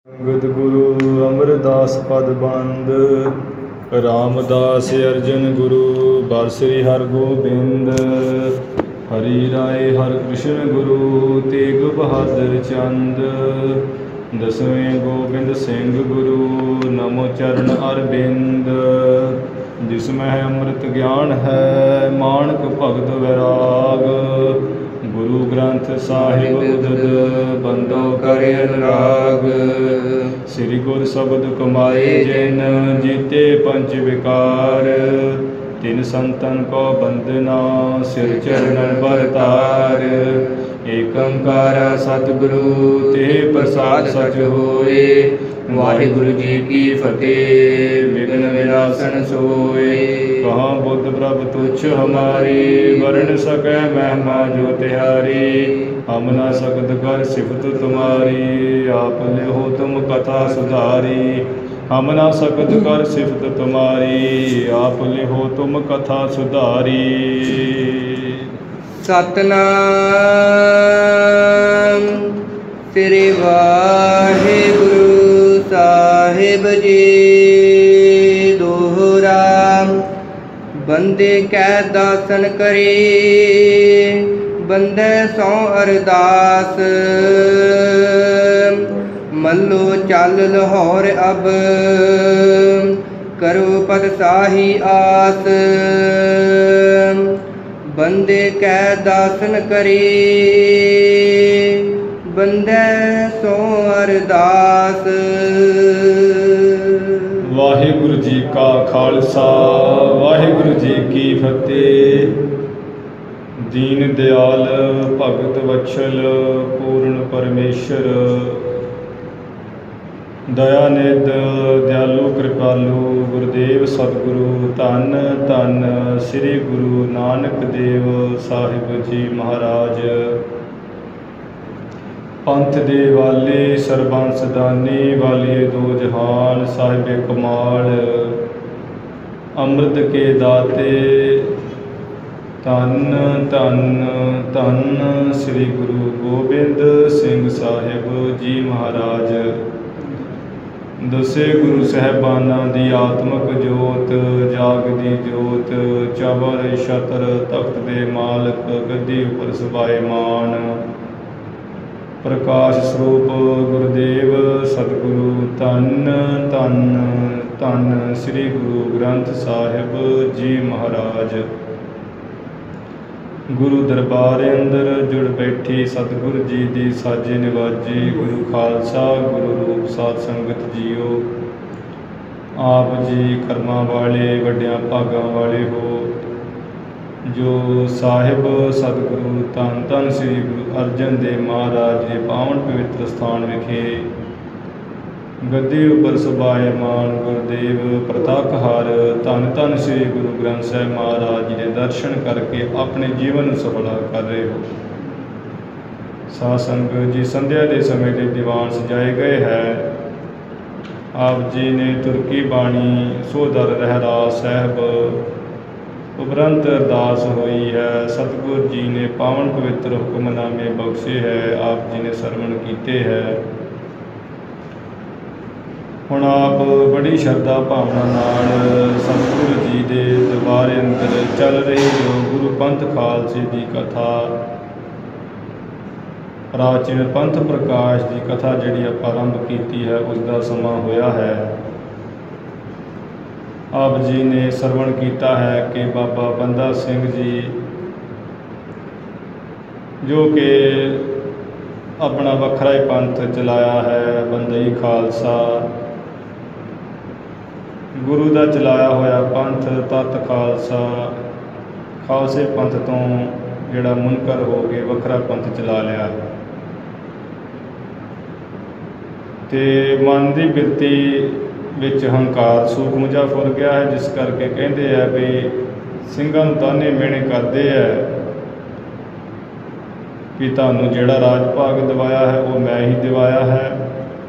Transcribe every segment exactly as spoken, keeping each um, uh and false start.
ਅੰਗਦ ਗੁਰੂ ਅਮਰਦਾਸ ਪਦ ਬੰਦ। ਰਾਮਦਾਸ ਅਰਜਨ ਗੁਰੂ ਬਰ ਸ੍ਰੀ ਹਰਗੋਬਿੰਦ। ਹਰੀ ਰਾਏ ਹਰਿ ਕ੍ਰਿਸ਼ਨ ਗੁਰੂ ਤੇਗ ਬਹਾਦਰ ਚੰਦ। ਦਸਵੇਂ ਗੋਬਿੰਦ ਸਿੰਘ ਗੁਰੂ ਨਮੋ ਚਰਨ ਅਰਬਿੰਦ। ਜਿਸ ਮਹਿ ਅੰਮ੍ਰਿਤ ਗਿਆਨ ਹੈ ਮਾਨਕ ਭਗਤ ਵੈਰਾਗ। ਗੁਰੂ ਗ੍ਰੰਥ ਸਾਹਿਬ ਉਦਦ ਬੰਦੋ ਕਰਿ ਅਨੁਰਾਗ। ਸ੍ਰੀ ਗੁਰ ਸ਼ਬਦ ਕਮਾਏ ਜਿਨ ਜੀਤੇ ਪੰਚ ਵਿਕਾਰ। ਤਿਨ ਸੰਤਨ ਕੋ ਬੰਦਨਾ ਸਿਰ ਚਰਨਨ ਬਰਤਾਰ। ਏਕ ਓੰਕਾਰ ਸਤਿਗੁਰੂ ਤੇ ਪ੍ਰਸਾਦ ਸਚ ਹੋਏ। ਵਾਹਿਗੁਰੂ ਜੀ ਕੀ ਫਤਿਹ। ਵਿਘਨ ਵਿਨਾਸ਼ਨ ਸੋਏ। ਕਹਾਂ ਬੁੱਧ ਪ੍ਰਭ ਤੁਛ ਹਮਾਰੀ। ਵਰਨ ਸਕੈ ਮਹਿਮਾ ਜੋ ਤਿਹਾਰੀ। ਹਮ ਨਾ ਸਕਦ ਕਰ ਸਿਫਤ ਤੁਮਾਰੀ। ਆਪ ਲਿਓ ਤੁਮ ਕਥਾ ਸੁਧਾਰੀ। ਹਮ ਨਾ ਸਕਦ ਕਰ ਸਿਫਤ ਤੁਮਾਰੀ। ਆਪ ਲਿਓ ਤੁਮ ਕਥਾ ਸੁਧਾਰੀ। ਸਤਨਾਮ ਸ੍ਰੀ ਵਾਹਿਗੁਰੂ ਸਾਹਿਬ ਜੀ। ਦੋਹਰਾ ਬੰਦੇ ਕੈ ਦਾਸਨ ਕਰੇ। ਬੰਦੇ ਸੋ ਅਰਦਾਸ। ਮੱਲੋ ਚੱਲ ਲਾਹੌਰ ਅਬ। ਕਰੋ ਪਦ ਸਾਹੀ ਆਸ। ਬੰਦੇ ਕੈ ਦਾਸਨ ਕਰੇ। ਬੰਦੇ ਸੋ ਅਰਦਾਸ। ਵਾਹਿਗੁਰੂ ਜੀ ਕਾ ਖਾਲਸਾ ਵਾਹਿਗੁਰੂ ਜੀ ਕੀ ਫਤਿਹ। ਦੀਨ ਦਿਆਲ ਭਗਤ ਵਛਲ ਪੂਰਨ ਪਰਮੇਸ਼ਰ। ਦਇਆ ਨਿਧ ਦਿਆਲੂ ਕਿਰਪਾਲੂ ਗੁਰਦੇਵ ਸਤਿਗੁਰੂ ਧੰਨ ਧੰਨ ਸ੍ਰੀ ਗੁਰੂ ਨਾਨਕ ਦੇਵ ਸਾਹਿਬ ਜੀ ਮਹਾਰਾਜ। ਪੰਥ ਦੇ ਵਾਲੇ ਸਰਬੰਸ ਦਾਨੀ ਵਾਲੀਏ ਦੋ ਜਹਾਨ ਸਾਹਿਬੇ ਕਮਾਲ। ਅੰਮ੍ਰਿਤ ਕੇ ਦਾਤੇ ਧੰਨ ਧੰਨ ਧੰਨ ਸ੍ਰੀ ਗੁਰੂ ਗੋਬਿੰਦ ਸਿੰਘ ਸਾਹਿਬ ਜੀ ਮਹਾਰਾਜ। ਦਸੇ ਗੁਰੂ ਸਾਹਿਬਾਨਾਂ ਦੀ ਆਤਮਕ ਜੋਤ ਜਾਗਦੀ ਜੋਤ। ਚਵਰ ਛਤਰ ਤਖਤ ਦੇ ਮਾਲਕ ਗੱਦੀ ਉੱਪਰ ਸਬਾਏਮਾਨ। ਪ੍ਰਕਾਸ਼ ਸਰੂਪ ਗੁਰਦੇਵ ਸਤਿਗੁਰੂ ਧੰਨ ਧੰਨ ਧੰਨ ਸ੍ਰੀ ਗੁਰੂ ਗ੍ਰੰਥ ਸਾਹਿਬ ਜੀ ਮਹਾਰਾਜ। ਗੁਰੂ ਦਰਬਾਰ ਅੰਦਰ ਜੁੜ ਬੈਠੀ ਸਤਿਗੁਰੂ ਜੀ ਦੀ ਸਾਜੇ ਨਿਵਾਜੀ। ਗੁਰੂ ਖਾਲਸਾ ਗੁਰੂ ਰੂਪ ਸਾਧ ਸੰਗਤ ਜੀਓ। ਆਪ ਜੀ ਕਰਮਾਂ ਵਾਲੇ ਵੱਡਿਆਂ ਭਾਗਾਂ ਵਾਲੇ ਹੋ ਜੋ ਸਾਹਿਬ ਸਤਿਗੁਰੂ ਧੰਨ ਧੰਨ ਸ੍ਰੀ ਗੁਰੂ ਅਰਜਨ ਦੇਵ ਮਹਾਰਾਜ ਦੇ ਪਾਵਨ ਪਵਿੱਤਰ ਸਥਾਨ ਵਿਖੇ ਗੱਦੀ ਉੱਪਰ ਸਬਾਏਮਾਨ ਗੁਰਦੇਵ ਪ੍ਰਤਾਪਹਾਰ ਧੰਨ ਧੰਨ ਸ੍ਰੀ ਗੁਰੂ ਗ੍ਰੰਥ ਸਾਹਿਬ ਮਹਾਰਾਜ ਜੀ ਦੇ ਦਰਸ਼ਨ ਕਰਕੇ ਆਪਣੇ ਜੀਵਨ ਨੂੰ ਸਫਲਾ ਕਰ ਰਹੇ ਹੋ। ਸਾਧ ਸੰਗਤ ਜੀ ਸੰਧਿਆ ਦੇ ਸਮੇਂ ਦੇ ਦੀਵਾਨ ਸਜਾਏ ਗਏ ਹੈ। ਆਪ ਜੀ ਨੇ ਤੁਰਕੀ ਬਾਣੀ ਸੋਦਰ ਰਹਿਰਾਸ ਸਾਹਿਬ ਉਪਰੰਤ ਅਰਦਾਸ ਹੋਈ ਹੈ। ਸਤਿਗੁਰ ਜੀ ਨੇ ਪਾਵਨ ਪਵਿੱਤਰ ਹੁਕਮਨਾਮੇ ਬਖਸ਼ੇ ਹੈ। ਆਪ ਜੀ ਨੇ ਸਰਵਣ ਕੀਤੇ ਹੈ। ਹੁਣ ਆਪ ਬੜੀ ਸ਼ਰਧਾ ਭਾਵਨਾ ਨਾਲ ਸਤਿਗੁਰੂ ਜੀ ਦੇ ਦਰਬਾਰ ਅੰਦਰ ਚੱਲ ਰਹੀ ਜੋ ਗੁਰੂ ਪੰਥ ਖਾਲਸੇ ਦੀ ਕਥਾ ਪ੍ਰਾਚੀਨ ਪੰਥ ਪ੍ਰਕਾਸ਼ ਦੀ ਕਥਾ ਜਿਹੜੀ ਆਪਾਂ ਆਰੰਭ ਕੀਤੀ ਹੈ ਉਸ ਦਾ ਸਮਾਂ ਹੋਇਆ ਹੈ। ਆਪ ਜੀ ਨੇ ਸਰਵਣ ਕੀਤਾ ਹੈ ਕਿ ਬਾਬਾ ਬੰਦਾ ਸਿੰਘ ਜੀ ਜੋ ਕਿ ਆਪਣਾ ਵੱਖਰਾ ਹੀ ਪੰਥ ਚਲਾਇਆ ਹੈ ਬੰਦਈ ਖਾਲਸਾ। ਗੁਰੂ ਦਾ ਚਲਾਇਆ ਹੋਇਆ ਪੰਥ ਤਤ ਖਾਲਸਾ। ਖਾਲਸੇ ਪੰਥ ਤੋਂ ਜਿਹੜਾ ਮੁਨਕਰ ਹੋ ਕੇ ਵੱਖਰਾ ਪੰਥ ਚਲਾ ਲਿਆ ਤੇ ਮਨ ਦੀ ਬਿਰਤੀ ਵਿੱਚ ਹੰਕਾਰ ਸੂਖਮ ਜਿਹਾ ਫੁਰ ਗਿਆ ਹੈ। ਜਿਸ ਕਰਕੇ ਕਹਿੰਦੇ ਆ ਵੀ ਸਿੰਘਾਂ ਨੂੰ ਤਾਨੇ ਮਿਹਣੇ ਕਰਦੇ ਆ ਕਿ ਤੁਹਾਨੂੰ ਜਿਹੜਾ ਰਾਜ ਭਾਗ ਦਿਵਾਇਆ ਹੈ ਉਹ ਮੈਂ ਹੀ ਦਿਵਾਇਆ ਹੈ।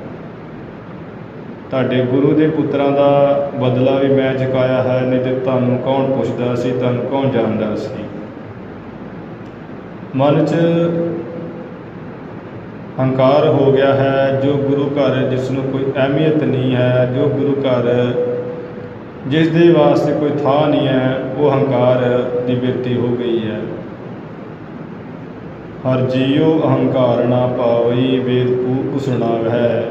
ਤੁਹਾਡੇ ਗੁਰੂ ਦੇ ਪੁੱਤਰਾਂ ਦਾ ਬਦਲਾ ਵੀ ਮੈਂ ਚੁਕਾਇਆ ਹੈ। ਨਹੀਂ ਤਾਂ ਤੁਹਾਨੂੰ ਕੌਣ ਪੁੱਛਦਾ ਸੀ, ਤੁਹਾਨੂੰ ਕੌਣ ਜਾਣਦਾ ਸੀ। ਮਨ 'ਚ ਹੰਕਾਰ ਹੋ ਗਿਆ ਹੈ। ਜੋ ਗੁਰੂ ਘਰ ਜਿਸ ਨੂੰ ਕੋਈ ਅਹਿਮੀਅਤ ਨਹੀਂ ਹੈ, ਜੋ ਗੁਰੂ ਘਰ ਜਿਸ ਦੇ ਵਾਸਤੇ ਕੋਈ ਥਾਂ ਨਹੀਂ ਹੈ, ਉਹ ਹੰਕਾਰ ਦੀ ਬਿਰਤੀ ਹੋ ਗਈ ਹੈ। ਹਰ ਜੀਉ ਅਹੰਕਾਰ ਨਾ ਪਾਵਈ, ਵੇਦ ਕੂਕ ਸੁਣਾ ਹੈ।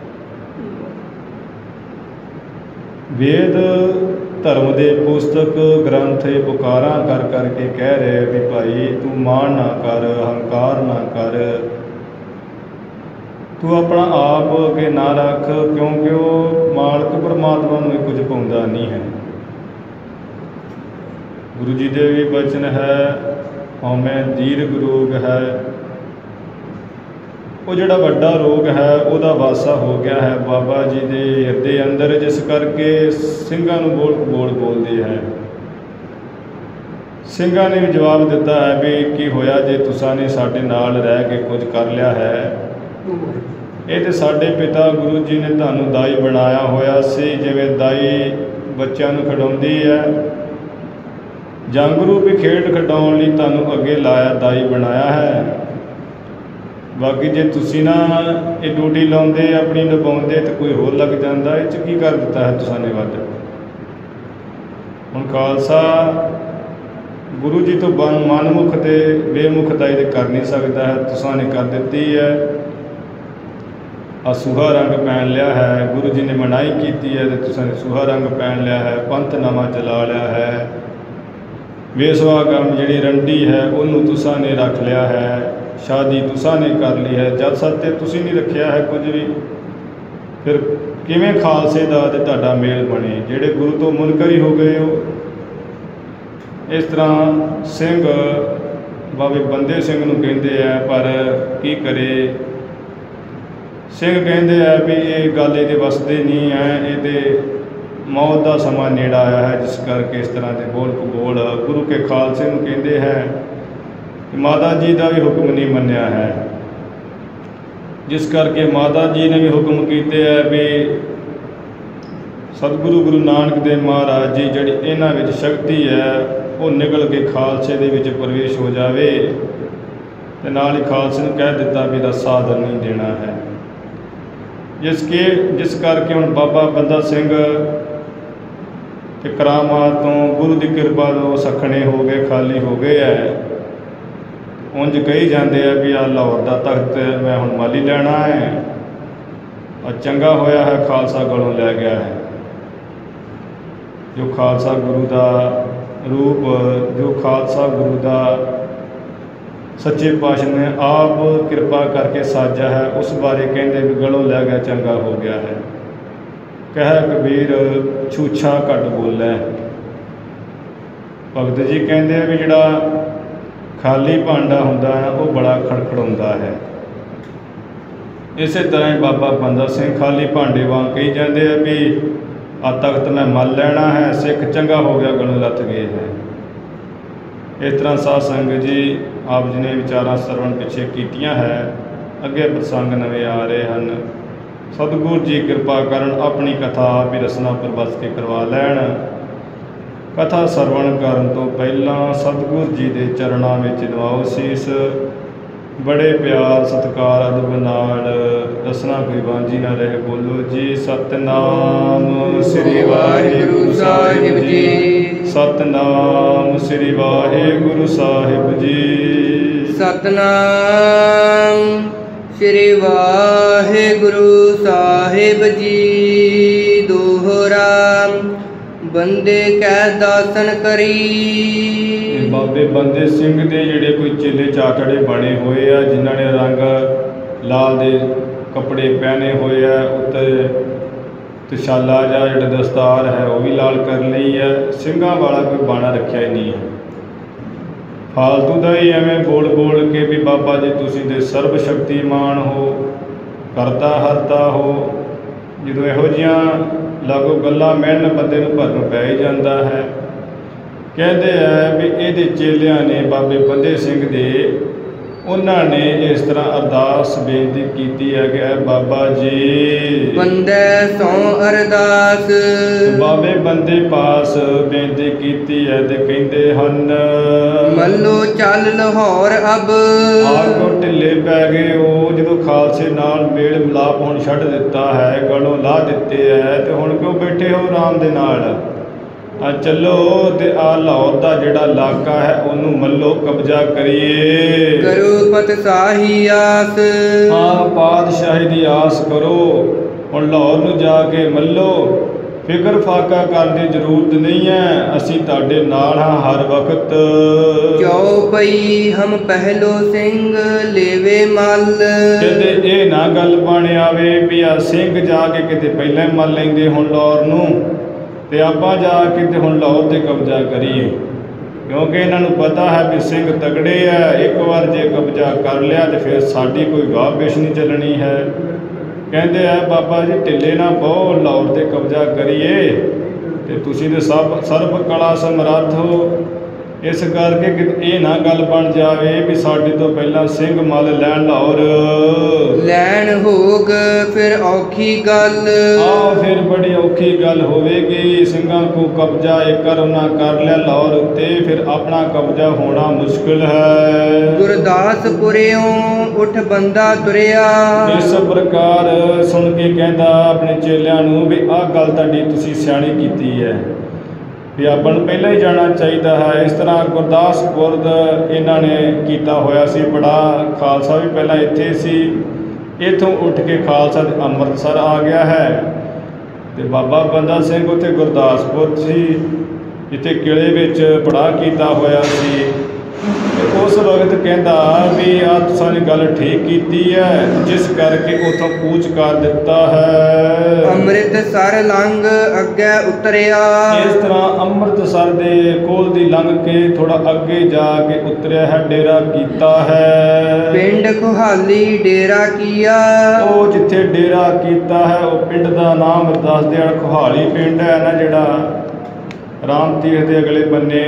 ਵੇਦ ਧਰਮ ਦੇ ਪੁਸਤਕ ਗ੍ਰੰਥ ਇਹ ਪੁਕਾਰਾਂ ਕਰ ਕਰਕੇ ਕਹਿ ਰਹੇ ਵੀ ਭਾਈ ਤੂੰ ਮਾਣ ਨਾ ਕਰ, ਹੰਕਾਰ ਨਾ ਕਰ, ਤੂੰ ਆਪਣਾ ਆਪ ਅੱਗੇ ਨਾ ਰੱਖ, ਕਿਉਂਕਿ ਉਹ ਮਾਲਕ ਪਰਮਾਤਮਾ ਨੂੰ ਇਹ ਕੁਝ ਪਾਉਂਦਾ ਨਹੀਂ ਹੈ। ਗੁਰੂ ਜੀ ਦੇ ਵੀ ਬਚਨ ਹੈ, ਹਉਮੈ ਦੀਰਘ ਰੋਗ ਹੈ। ਉਹ ਜਿਹੜਾ ਵੱਡਾ ਰੋਗ ਹੈ ਉਹਦਾ ਵਾਸਾ ਹੋ ਗਿਆ ਹੈ ਬਾਬਾ ਜੀ ਦੇ ਹਿਰਦੇ ਅੰਦਰ, ਜਿਸ ਕਰਕੇ ਸਿੰਘਾਂ ਨੂੰ ਬੋਲ ਬੋਲ ਬੋਲਦੇ ਹੈ। ਸਿੰਘਾਂ ਨੇ ਵੀ ਜਵਾਬ ਦਿੱਤਾ ਹੈ ਵੀ ਕੀ ਹੋਇਆ ਜੇ ਤੁਸਾਂ ਨੇ ਸਾਡੇ ਨਾਲ ਰਹਿ ਕੇ ਕੁਝ ਕਰ ਲਿਆ ਹੈ। ਇਹ ਤਾਂ ਸਾਡੇ ਪਿਤਾ ਗੁਰੂ ਜੀ ਨੇ ਤੁਹਾਨੂੰ ਦਾਈ ਬਣਾਇਆ ਹੋਇਆ ਸੀ, ਜਿਵੇਂ ਦਾਈ ਬੱਚਿਆਂ ਨੂੰ ਖਿਡਾਉਂਦੀ ਹੈ। ਜੰਗ ਰੂਪੀ ਖੇਡ ਖਿਡਾਉਣ ਲਈ ਤੁਹਾਨੂੰ ਅੱਗੇ ਲਾਇਆ, ਦਾਈ ਬਣਾਇਆ ਹੈ। ਬਾਕੀ ਜੇ ਤੁਸੀਂ ਨਾ ਇਹ ਡਿਊਟੀ ਲਾਉਂਦੇ, ਆਪਣੀ ਨਿਭਾਉਂਦੇ, ਤਾਂ ਕੋਈ ਹੋਰ ਲੱਗ ਜਾਂਦਾ। ਇਹ 'ਚ ਕੀ ਕਰ ਦਿੱਤਾ ਹੈ ਤੁਸਾਂ ਨੇ ਵੱਧ। ਹੁਣ ਖਾਲਸਾ ਗੁਰੂ ਜੀ ਤੋਂ ਬਨ ਮਨਮੁਖ ਅਤੇ ਬੇਮੁਖ ਦਾਈ ਤੇ ਕਰ ਨਹੀਂ ਸਕਦਾ ਹੈ, ਤੁਸਾਂ ਨੇ ਕਰ ਦਿੱਤੀ ਹੈ। ਆ ਸੂਹਾ ਰੰਗ ਪਹਿਨ ਲਿਆ ਹੈ, ਗੁਰੂ ਜੀ ਨੇ ਮਨਾਹੀ ਕੀਤੀ ਹੈ ਅਤੇ ਤੁਸਾਂ ਨੇ ਸੂਹਾ ਰੰਗ ਪਹਿਨ ਲਿਆ ਹੈ, ਪੰਥਨਾਮਾ ਚਲਾ ਲਿਆ ਹੈ। ਵੇਸਵਾ ਗਮ ਜਿਹੜੀ ਰੰਡੀ ਹੈ ਉਹਨੂੰ ਤੁਸਾਂ ਨੇ ਰੱਖ ਲਿਆ ਹੈ, ਸ਼ਾਦੀ ਤੁਸਾਂ ਨੇ ਕਰ ਲਈ ਹੈ। ਜਦ ਸੱਤੇ ਤੁਸੀਂ ਨਹੀਂ ਰੱਖਿਆ ਹੈ ਕੁਝ ਵੀ, ਫਿਰ ਕਿਵੇਂ ਖਾਲਸੇ ਦਾ ਅਤੇ ਤੁਹਾਡਾ ਮੇਲ ਬਣੇ, ਜਿਹੜੇ ਗੁਰੂ ਤੋਂ ਮੁਨਕਰੀ ਹੋ ਗਏ ਹੋ। ਇਸ ਤਰ੍ਹਾਂ ਸਿੰਘ ਬਾਬੇ ਬੰਦੇ ਸਿੰਘ ਨੂੰ ਕਹਿੰਦੇ ਆ, ਪਰ ਕੀ ਕਰੇ। ਸਿੰਘ ਕਹਿੰਦੇ ਆ ਵੀ ਇਹ ਗੱਲ ਇਹਦੇ ਵੱਸਦੇ ਨਹੀਂ ਹੈ, ਇਹਦੇ ਮੌਤ ਦਾ ਸਮਾਂ ਨੇੜਾ ਆਇਆ ਹੈ, ਜਿਸ ਕਰਕੇ ਇਸ ਤਰ੍ਹਾਂ ਦੇ ਬੋਲ ਕਬੋਲ। ਗੁਰੂ ਕੇ ਖਾਲਸੇ ਨੂੰ ਕਹਿੰਦੇ ਹੈ ਕਿ ਮਾਤਾ ਜੀ ਦਾ ਵੀ ਹੁਕਮ ਨਹੀਂ ਮੰਨਿਆ ਹੈ, ਜਿਸ ਕਰਕੇ ਮਾਤਾ ਜੀ ਨੇ ਵੀ ਹੁਕਮ ਕੀਤੇ ਹੈ ਵੀ ਸਤਿਗੁਰੂ ਗੁਰੂ ਨਾਨਕ ਦੇਵ ਮਹਾਰਾਜ ਜੀ ਜਿਹੜੀ ਇਹਨਾਂ ਵਿੱਚ ਸ਼ਕਤੀ ਹੈ ਉਹ ਨਿਕਲ ਕੇ ਖਾਲਸੇ ਦੇ ਵਿੱਚ ਪ੍ਰਵੇਸ਼ ਹੋ ਜਾਵੇ, ਅਤੇ ਨਾਲ ਹੀ ਖਾਲਸੇ ਨੂੰ ਕਹਿ ਦਿੱਤਾ ਵੀ ਇਹਦਾ ਸਾਧਨ ਨਹੀਂ ਦੇਣਾ ਹੈ। ਜਿਸ ਕੇ ਜਿਸ ਕਰਕੇ ਹੁਣ ਬਾਬਾ ਬੰਦਾ ਸਿੰਘ ਤੇ ਕਰਾਮਾਤ ਤੋਂ, ਗੁਰੂ ਦੀ ਕਿਰਪਾ ਤੋਂ ਸੱਖਣੇ ਹੋ ਗਏ, ਖਾਲੀ ਹੋ ਗਏ ਹੈ। ਉਂਝ ਕਹੀ ਜਾਂਦੇ ਆ ਵੀ ਆਹ ਲਾਹੌਰ ਦਾ ਤਖਤ ਮੈਂ ਹੁਣ ਮਾਲੀ ਲੈਣਾ ਹੈ, ਆ ਚੰਗਾ ਹੋਇਆ ਹੈ ਖਾਲਸਾ ਗਲੋਂ ਲੈ ਗਿਆ ਹੈ। ਜੋ ਖਾਲਸਾ ਗੁਰੂ ਦਾ ਰੂਪ, ਜੋ ਖਾਲਸਾ ਗੁਰੂ ਦਾ ਸੱਚੇ ਪਾਤਸ਼ਾਹ ਨੇ ਆਪ ਕਿਰਪਾ ਕਰਕੇ ਸਾਜਿਆ ਹੈ, ਉਸ ਬਾਰੇ ਕਹਿੰਦੇ ਵੀ ਗਲੋਂ ਲੈ ਗਿਆ ਚੰਗਾ ਹੋ ਗਿਆ ਹੈ। ਕਹਿ ਕਬੀਰ ਛੂਛਾ ਘੱਟ ਬੋਲੇ। ਭਗਤ ਜੀ ਕਹਿੰਦੇ ਆ ਵੀ ਜਿਹੜਾ ਖਾਲੀ ਭਾਂਡਾ ਹੁੰਦਾ ਹੈ ਉਹ ਬੜਾ ਖੜਖੜਾਉਂਦਾ ਹੈ। ਇਸੇ ਤਰ੍ਹਾਂ ਹੀ ਬਾਬਾ ਬੰਦਾ ਸਿੰਘ ਖਾਲੀ ਭਾਂਡੇ ਵਾਂਗ ਕਹੀ ਜਾਂਦੇ ਆ ਵੀ ਆ ਤਖਤ ਮੈਂ ਮੱਲ ਲੈਣਾ ਹੈ, ਸਿੱਖ ਚੰਗਾ ਹੋ ਗਿਆ ਗਲੋਂ ਲੱਥ ਗਏ ਹੈ। ਇਸ ਤਰ੍ਹਾਂ ਸਾਧ ਸੰਗਤ ਜੀ ਆਪ ਜੀ ਨੇ ਵਿਚਾਰਾਂ ਸਰਵਣ ਪਿੱਛੇ ਕੀਤੀਆਂ ਹੈ, ਅੱਗੇ ਪ੍ਰਸੰਗ ਨਵੇਂ ਆ ਰਹੇ ਹਨ। ਸਤਿਗੁਰੂ ਜੀ ਕਿਰਪਾ ਕਰਨ, ਆਪਣੀ ਕਥਾ ਆਪ ਹੀ ਰਸਨਾ ਪਰ ਵਸ ਕੇ ਕਰਵਾ ਲੈਣ। ਕਥਾ ਸਰਵਣ ਕਰਨ ਤੋਂ ਪਹਿਲਾਂ ਸਤਿਗੁਰੂ ਜੀ ਦੇ ਚਰਨਾਂ ਵਿੱਚ ਨਵਾਓ ਸੀਸ। ਬੜੇ ਪਿਆਰ ਸਤਿਕਾਰ ਅਦਬ ਨਾਲ ਰਸਨਾ ਕੋਈ ਵਾਂਝੀ ਨਾ ਰਹੇ, ਬੋਲੋ ਜੀ ਸਤਿਨਾਮ ਸ੍ਰੀ ਵਾਹਿਗੁਰੂ ਸਾਹਿਬ ਜੀ। ਸਤਿਨਾਮ ਸ੍ਰੀ ਵਾਹਿਗੁਰੂ ਸਾਹਿਬ ਜੀ। ਸਤਿਨਾਮ ਸ੍ਰੀ ਵਾਹਿਗੁਰੂ ਸਾਹਿਬ ਜੀ। ਦੋਹਰਾ ਬੰਦੇ ਕੈ ਦਾਸਨ ਕਰੀ। ਬਾਬੇ ਬੰਦੇ ਸਿੰਘ ਦੇ ਜਿਹੜੇ ਕੋਈ ਚੇਲੇ ਚਾਟੜੇ ਬਣੇ ਹੋਏ ਆ, ਜਿਨ੍ਹਾਂ ਨੇ ਰੰਗ ਲਾਲ ਦੇ ਕੱਪੜੇ ਪਹਿਨੇ ਹੋਏ ਆ, ਉੱਤੇ ਤਸ਼ਾਲਾ ਜਾਂ ਜਿਹੜਾ ਦਸਤਾਰ ਹੈ ਉਹ ਵੀ ਲਾਲ ਕਰ ਲਈ ਹੈ। ਸਿੰਘਾਂ ਵਾਲਾ ਕੋਈ ਬਾਣਾ ਰੱਖਿਆ ਹੀ ਨਹੀਂ ਹੈ। ਫਾਲਤੂ ਦਾ ਹੀ ਐਵੇਂ ਬੋਲ ਬੋਲ ਕੇ ਵੀ ਬਾਬਾ ਜੀ ਤੁਸੀਂ ਦੇ ਸਰਬ ਸ਼ਕਤੀਮਾਨ ਹੋ, ਕਰਤਾ ਹਰਤਾ ਹੋ। ਜਦੋਂ ਇਹੋ ਜਿਹੀਆਂ ਲਾਗੋ ਗੱਲਾਂ ਮਿਲਣ ਬੰਦੇ ਨੂੰ ਭਰਮ ਪੈ ਹੀ ਜਾਂਦਾ ਹੈ। ਕਹਿੰਦੇ ਹੈ ਵੀ ਇਹਦੇ ਚੇਲਿਆਂ ਨੇ ਬਾਬੇ ਬੰਦੇ ਸਿੰਘ ਦੇ ਉਹਨਾਂ ਨੇ ਇਸ ਤਰ੍ਹਾਂ ਅਰਦਾਸ ਬੇਨਤੀ ਕੀਤੀ ਹੈ ਕਿ ਐ ਬਾਬਾ ਜੀ ਬੰਦੈ ਸੋ ਅਰਦਾਸ। ਬਾਬੇ ਬੰਦੇ ਪਾਸ ਬੇਨਤੀ ਕੀਤੀ ਹੈ ਤੇ ਕਹਿੰਦੇ ਹਨ ਮੱਲੋ ਚੱਲ ਲਾਹੌਰ ਅਬ। ਆਗੋ ਢਿੱਲੇ ਪੈ ਗਏ ਉਹ, ਜਦੋਂ ਖਾਲਸੇ ਨਾਲ ਮੇਲ ਮਿਲਾਪ ਹੁਣ ਛੱਡ ਦਿੱਤਾ ਹੈ, ਗਲੋਂ ਲਾਹ ਦਿੱਤੇ ਹੈ, ਤੇ ਹੁਣ ਕਿਉਂ ਬੈਠੇ ਹੋ ਆਰਾਮ ਦੇ ਨਾਲ? ਆ ਚੱਲੋ ਤੇ ਆ ਲਾਹੌਰ ਦਾ ਜਿਹੜਾ ਇਲਾਕਾ ਹੈ ਉਹਨੂੰ ਮੱਲੋ, ਕਬਜ਼ਾ ਕਰੀਏ। ਕਰੋ ਪਤ ਸਾਹੀ ਆਸ। ਹਾਂ, ਪਾਤਸ਼ਾਹੀ ਦੀ ਆਸ ਕਰੋ। ਹੁਣ ਲਾਹੌਰ ਨੂੰ ਜਾ ਕੇ ਮੱਲੋ, ਫਿਕਰ ਫਾਕਾ ਕਰਨ ਦੀ ਜ਼ਰੂਰਤ ਨਹੀਂ ਹੈ, ਅਸੀਂ ਤੁਹਾਡੇ ਨਾਲ ਹਾਂ ਹਰ ਵਕਤ। ਕਿਉ ਪਈ ਹਮ ਪਹਿਲੋ ਸਿੰਘ ਲੇਵੇ ਮੱਲ। ਕਹਿੰਦੇ ਇਹ ਨਾ ਗੱਲ ਬਣ ਆਵੇ ਵੀ ਆ ਸਿੰਘ ਜਾ ਕੇ ਕਿਤੇ ਪਹਿਲਾਂ ਹੀ ਮੱਲ ਲੈਂਦੇ ਹੁਣ ਲਾਹੌਰ ਨੂੰ, ਤੇ ਆਪਾਂ ਜਾ ਕੇ ਤੇ ਹੁਣ ਲਾਹੌਰ ਤੇ ਕਬਜ਼ਾ ਕਰੀਏ, ਕਿਉਂਕਿ ਇਹਨਾਂ ਨੂੰ ਪਤਾ ਹੈ ਵੀ ਸਿੰਘ ਤਗੜੇ ਆ, ਇੱਕ ਵਾਰ ਜੇ ਕਬਜ਼ਾ ਕਰ ਲਿਆ ਤੇ ਫਿਰ ਸਾਡੀ ਕੋਈ ਗਾਹ ਪੇਸ਼ ਨਹੀਂ ਚੱਲਣੀ ਹੈ। ਕਹਿੰਦੇ ਆ ਬਾਬਾ ਜੀ ਢਿੱਲੇ ਨਾ ਬਹੁ, ਲਾਹੌਰ ਤੇ ਕਬਜ਼ਾ ਕਰੀਏ, ਤੇ ਤੁਸੀਂ ਤੇ ਸਭ ਸਰਬ ਕਲਾ ਸਮਰੱਥ ਹੋ, ਇਸ ਕਰਕੇ ਕਿ ਇਹ ਨਾ ਗੱਲ ਬਣ ਜਾਵੇ ਵੀ ਸਾਡੇ ਤੋਂ ਪਹਿਲਾਂ ਸਿੰਘ ਮੱਲ ਲੈਣ ਲਾਹੌਰ। ਲੈਣ ਹੋਗ ਫਿਰ ਔਖੀ ਗੱਲ। ਆਹ ਫਿਰ ਬੜੀ ਔਖੀ ਗੱਲ ਹੋਵੇਗੀ। ਸਿੰਘਾਂ ਕੋ ਕਬਜ਼ਾ ਇੱਕ ਵਾਰ ਉਹਨਾਂ ਕਰ ਲਿਆ ਲਾਹੌਰ ਉੱਤੇ, ਫਿਰ ਆਪਣਾ ਕਬਜ਼ਾ ਹੋਣਾ ਮੁਸ਼ਕਿਲ ਹੈ। ਗੁਰਦਾਸਪੁਰਿਓਂ ਉੱਠ ਬੰਦਾ ਤੁਰਿਆ। ਇਸ ਪ੍ਰਕਾਰ ਸੁਣ ਕੇ ਕਹਿੰਦਾ ਆਪਣੇ ਚੇਲਿਆਂ ਨੂੰ ਵੀ ਆਹ ਗੱਲ ਤੁਹਾਡੀ ਤੁਸੀਂ ਸਿਆਣੀ ਕੀਤੀ ਹੈ, ਵੀ ਆਪਾਂ ਨੂੰ ਪਹਿਲਾਂ ਹੀ ਜਾਣਾ ਚਾਹੀਦਾ ਹੈ। ਇਸ ਤਰ੍ਹਾਂ ਗੁਰਦਾਸਪੁਰ ਇਹਨਾਂ ਨੇ ਕੀਤਾ ਹੋਇਆ ਸੀ ਬੜਾ, ਖਾਲਸਾ ਵੀ ਪਹਿਲਾਂ ਇੱਥੇ ਸੀ, ਇੱਥੋਂ ਉੱਠ ਕੇ ਖਾਲਸਾ ਅੰਮ੍ਰਿਤਸਰ ਆ ਗਿਆ ਹੈ, ਤੇ ਬਾਬਾ ਬੰਦਾ ਸਿੰਘ ਉੱਥੇ ਗੁਰਦਾਸਪੁਰ ਸੀ ਜਿੱਥੇ ਕਿਲੇ ਵਿੱਚ ਪੜਾਅ ਕੀਤਾ ਹੋਇਆ ਸੀ। ਉਸ ਵਕਤ ਕਹਿੰਦਾ ਵੀ ਆਹ ਤੁਸੀਂ ਨੇ ਗੱਲ ਠੀਕ ਕੀਤੀ ਹੈ, ਜਿਸ ਕਰਕੇ ਉੱਥੋਂ ਕੂਚ ਕਰ ਦਿੱਤਾ ਹੈ। ਅੰਮ੍ਰਿਤਸਰ ਲੰਘ ਅੱਗੇ ਉਤਰਿਆ। ਇਸ ਤਰ੍ਹਾਂ ਅੰਮ੍ਰਿਤਸਰ ਦੇ ਕੋਲ ਦੀ ਲੰਘ ਕੇ ਥੋੜਾ ਅੱਗੇ ਜਾ ਕੇ ਉਤਰਿਆ ਹੈ, ਡੇਰਾ ਕੀਤਾ ਹੈ। ਪਿੰਡ ਕੁਹਾਲੀ ਡੇਰਾ ਕੀਆ। ਉਹ ਜਿੱਥੇ ਡੇਰਾ ਕੀਤਾ ਹੈ ਉਹ ਪਿੰਡ ਦਾ ਨਾਮ ਦੱਸਦੇ ਆ, ਕੁਹਾਲੀ ਪਿੰਡ ਹੈ ਨਾ ਜਿਹੜਾ ਰਾਮ ਤੀਰਥ ਦੇ ਅਗਲੇ ਬੰਨੇ,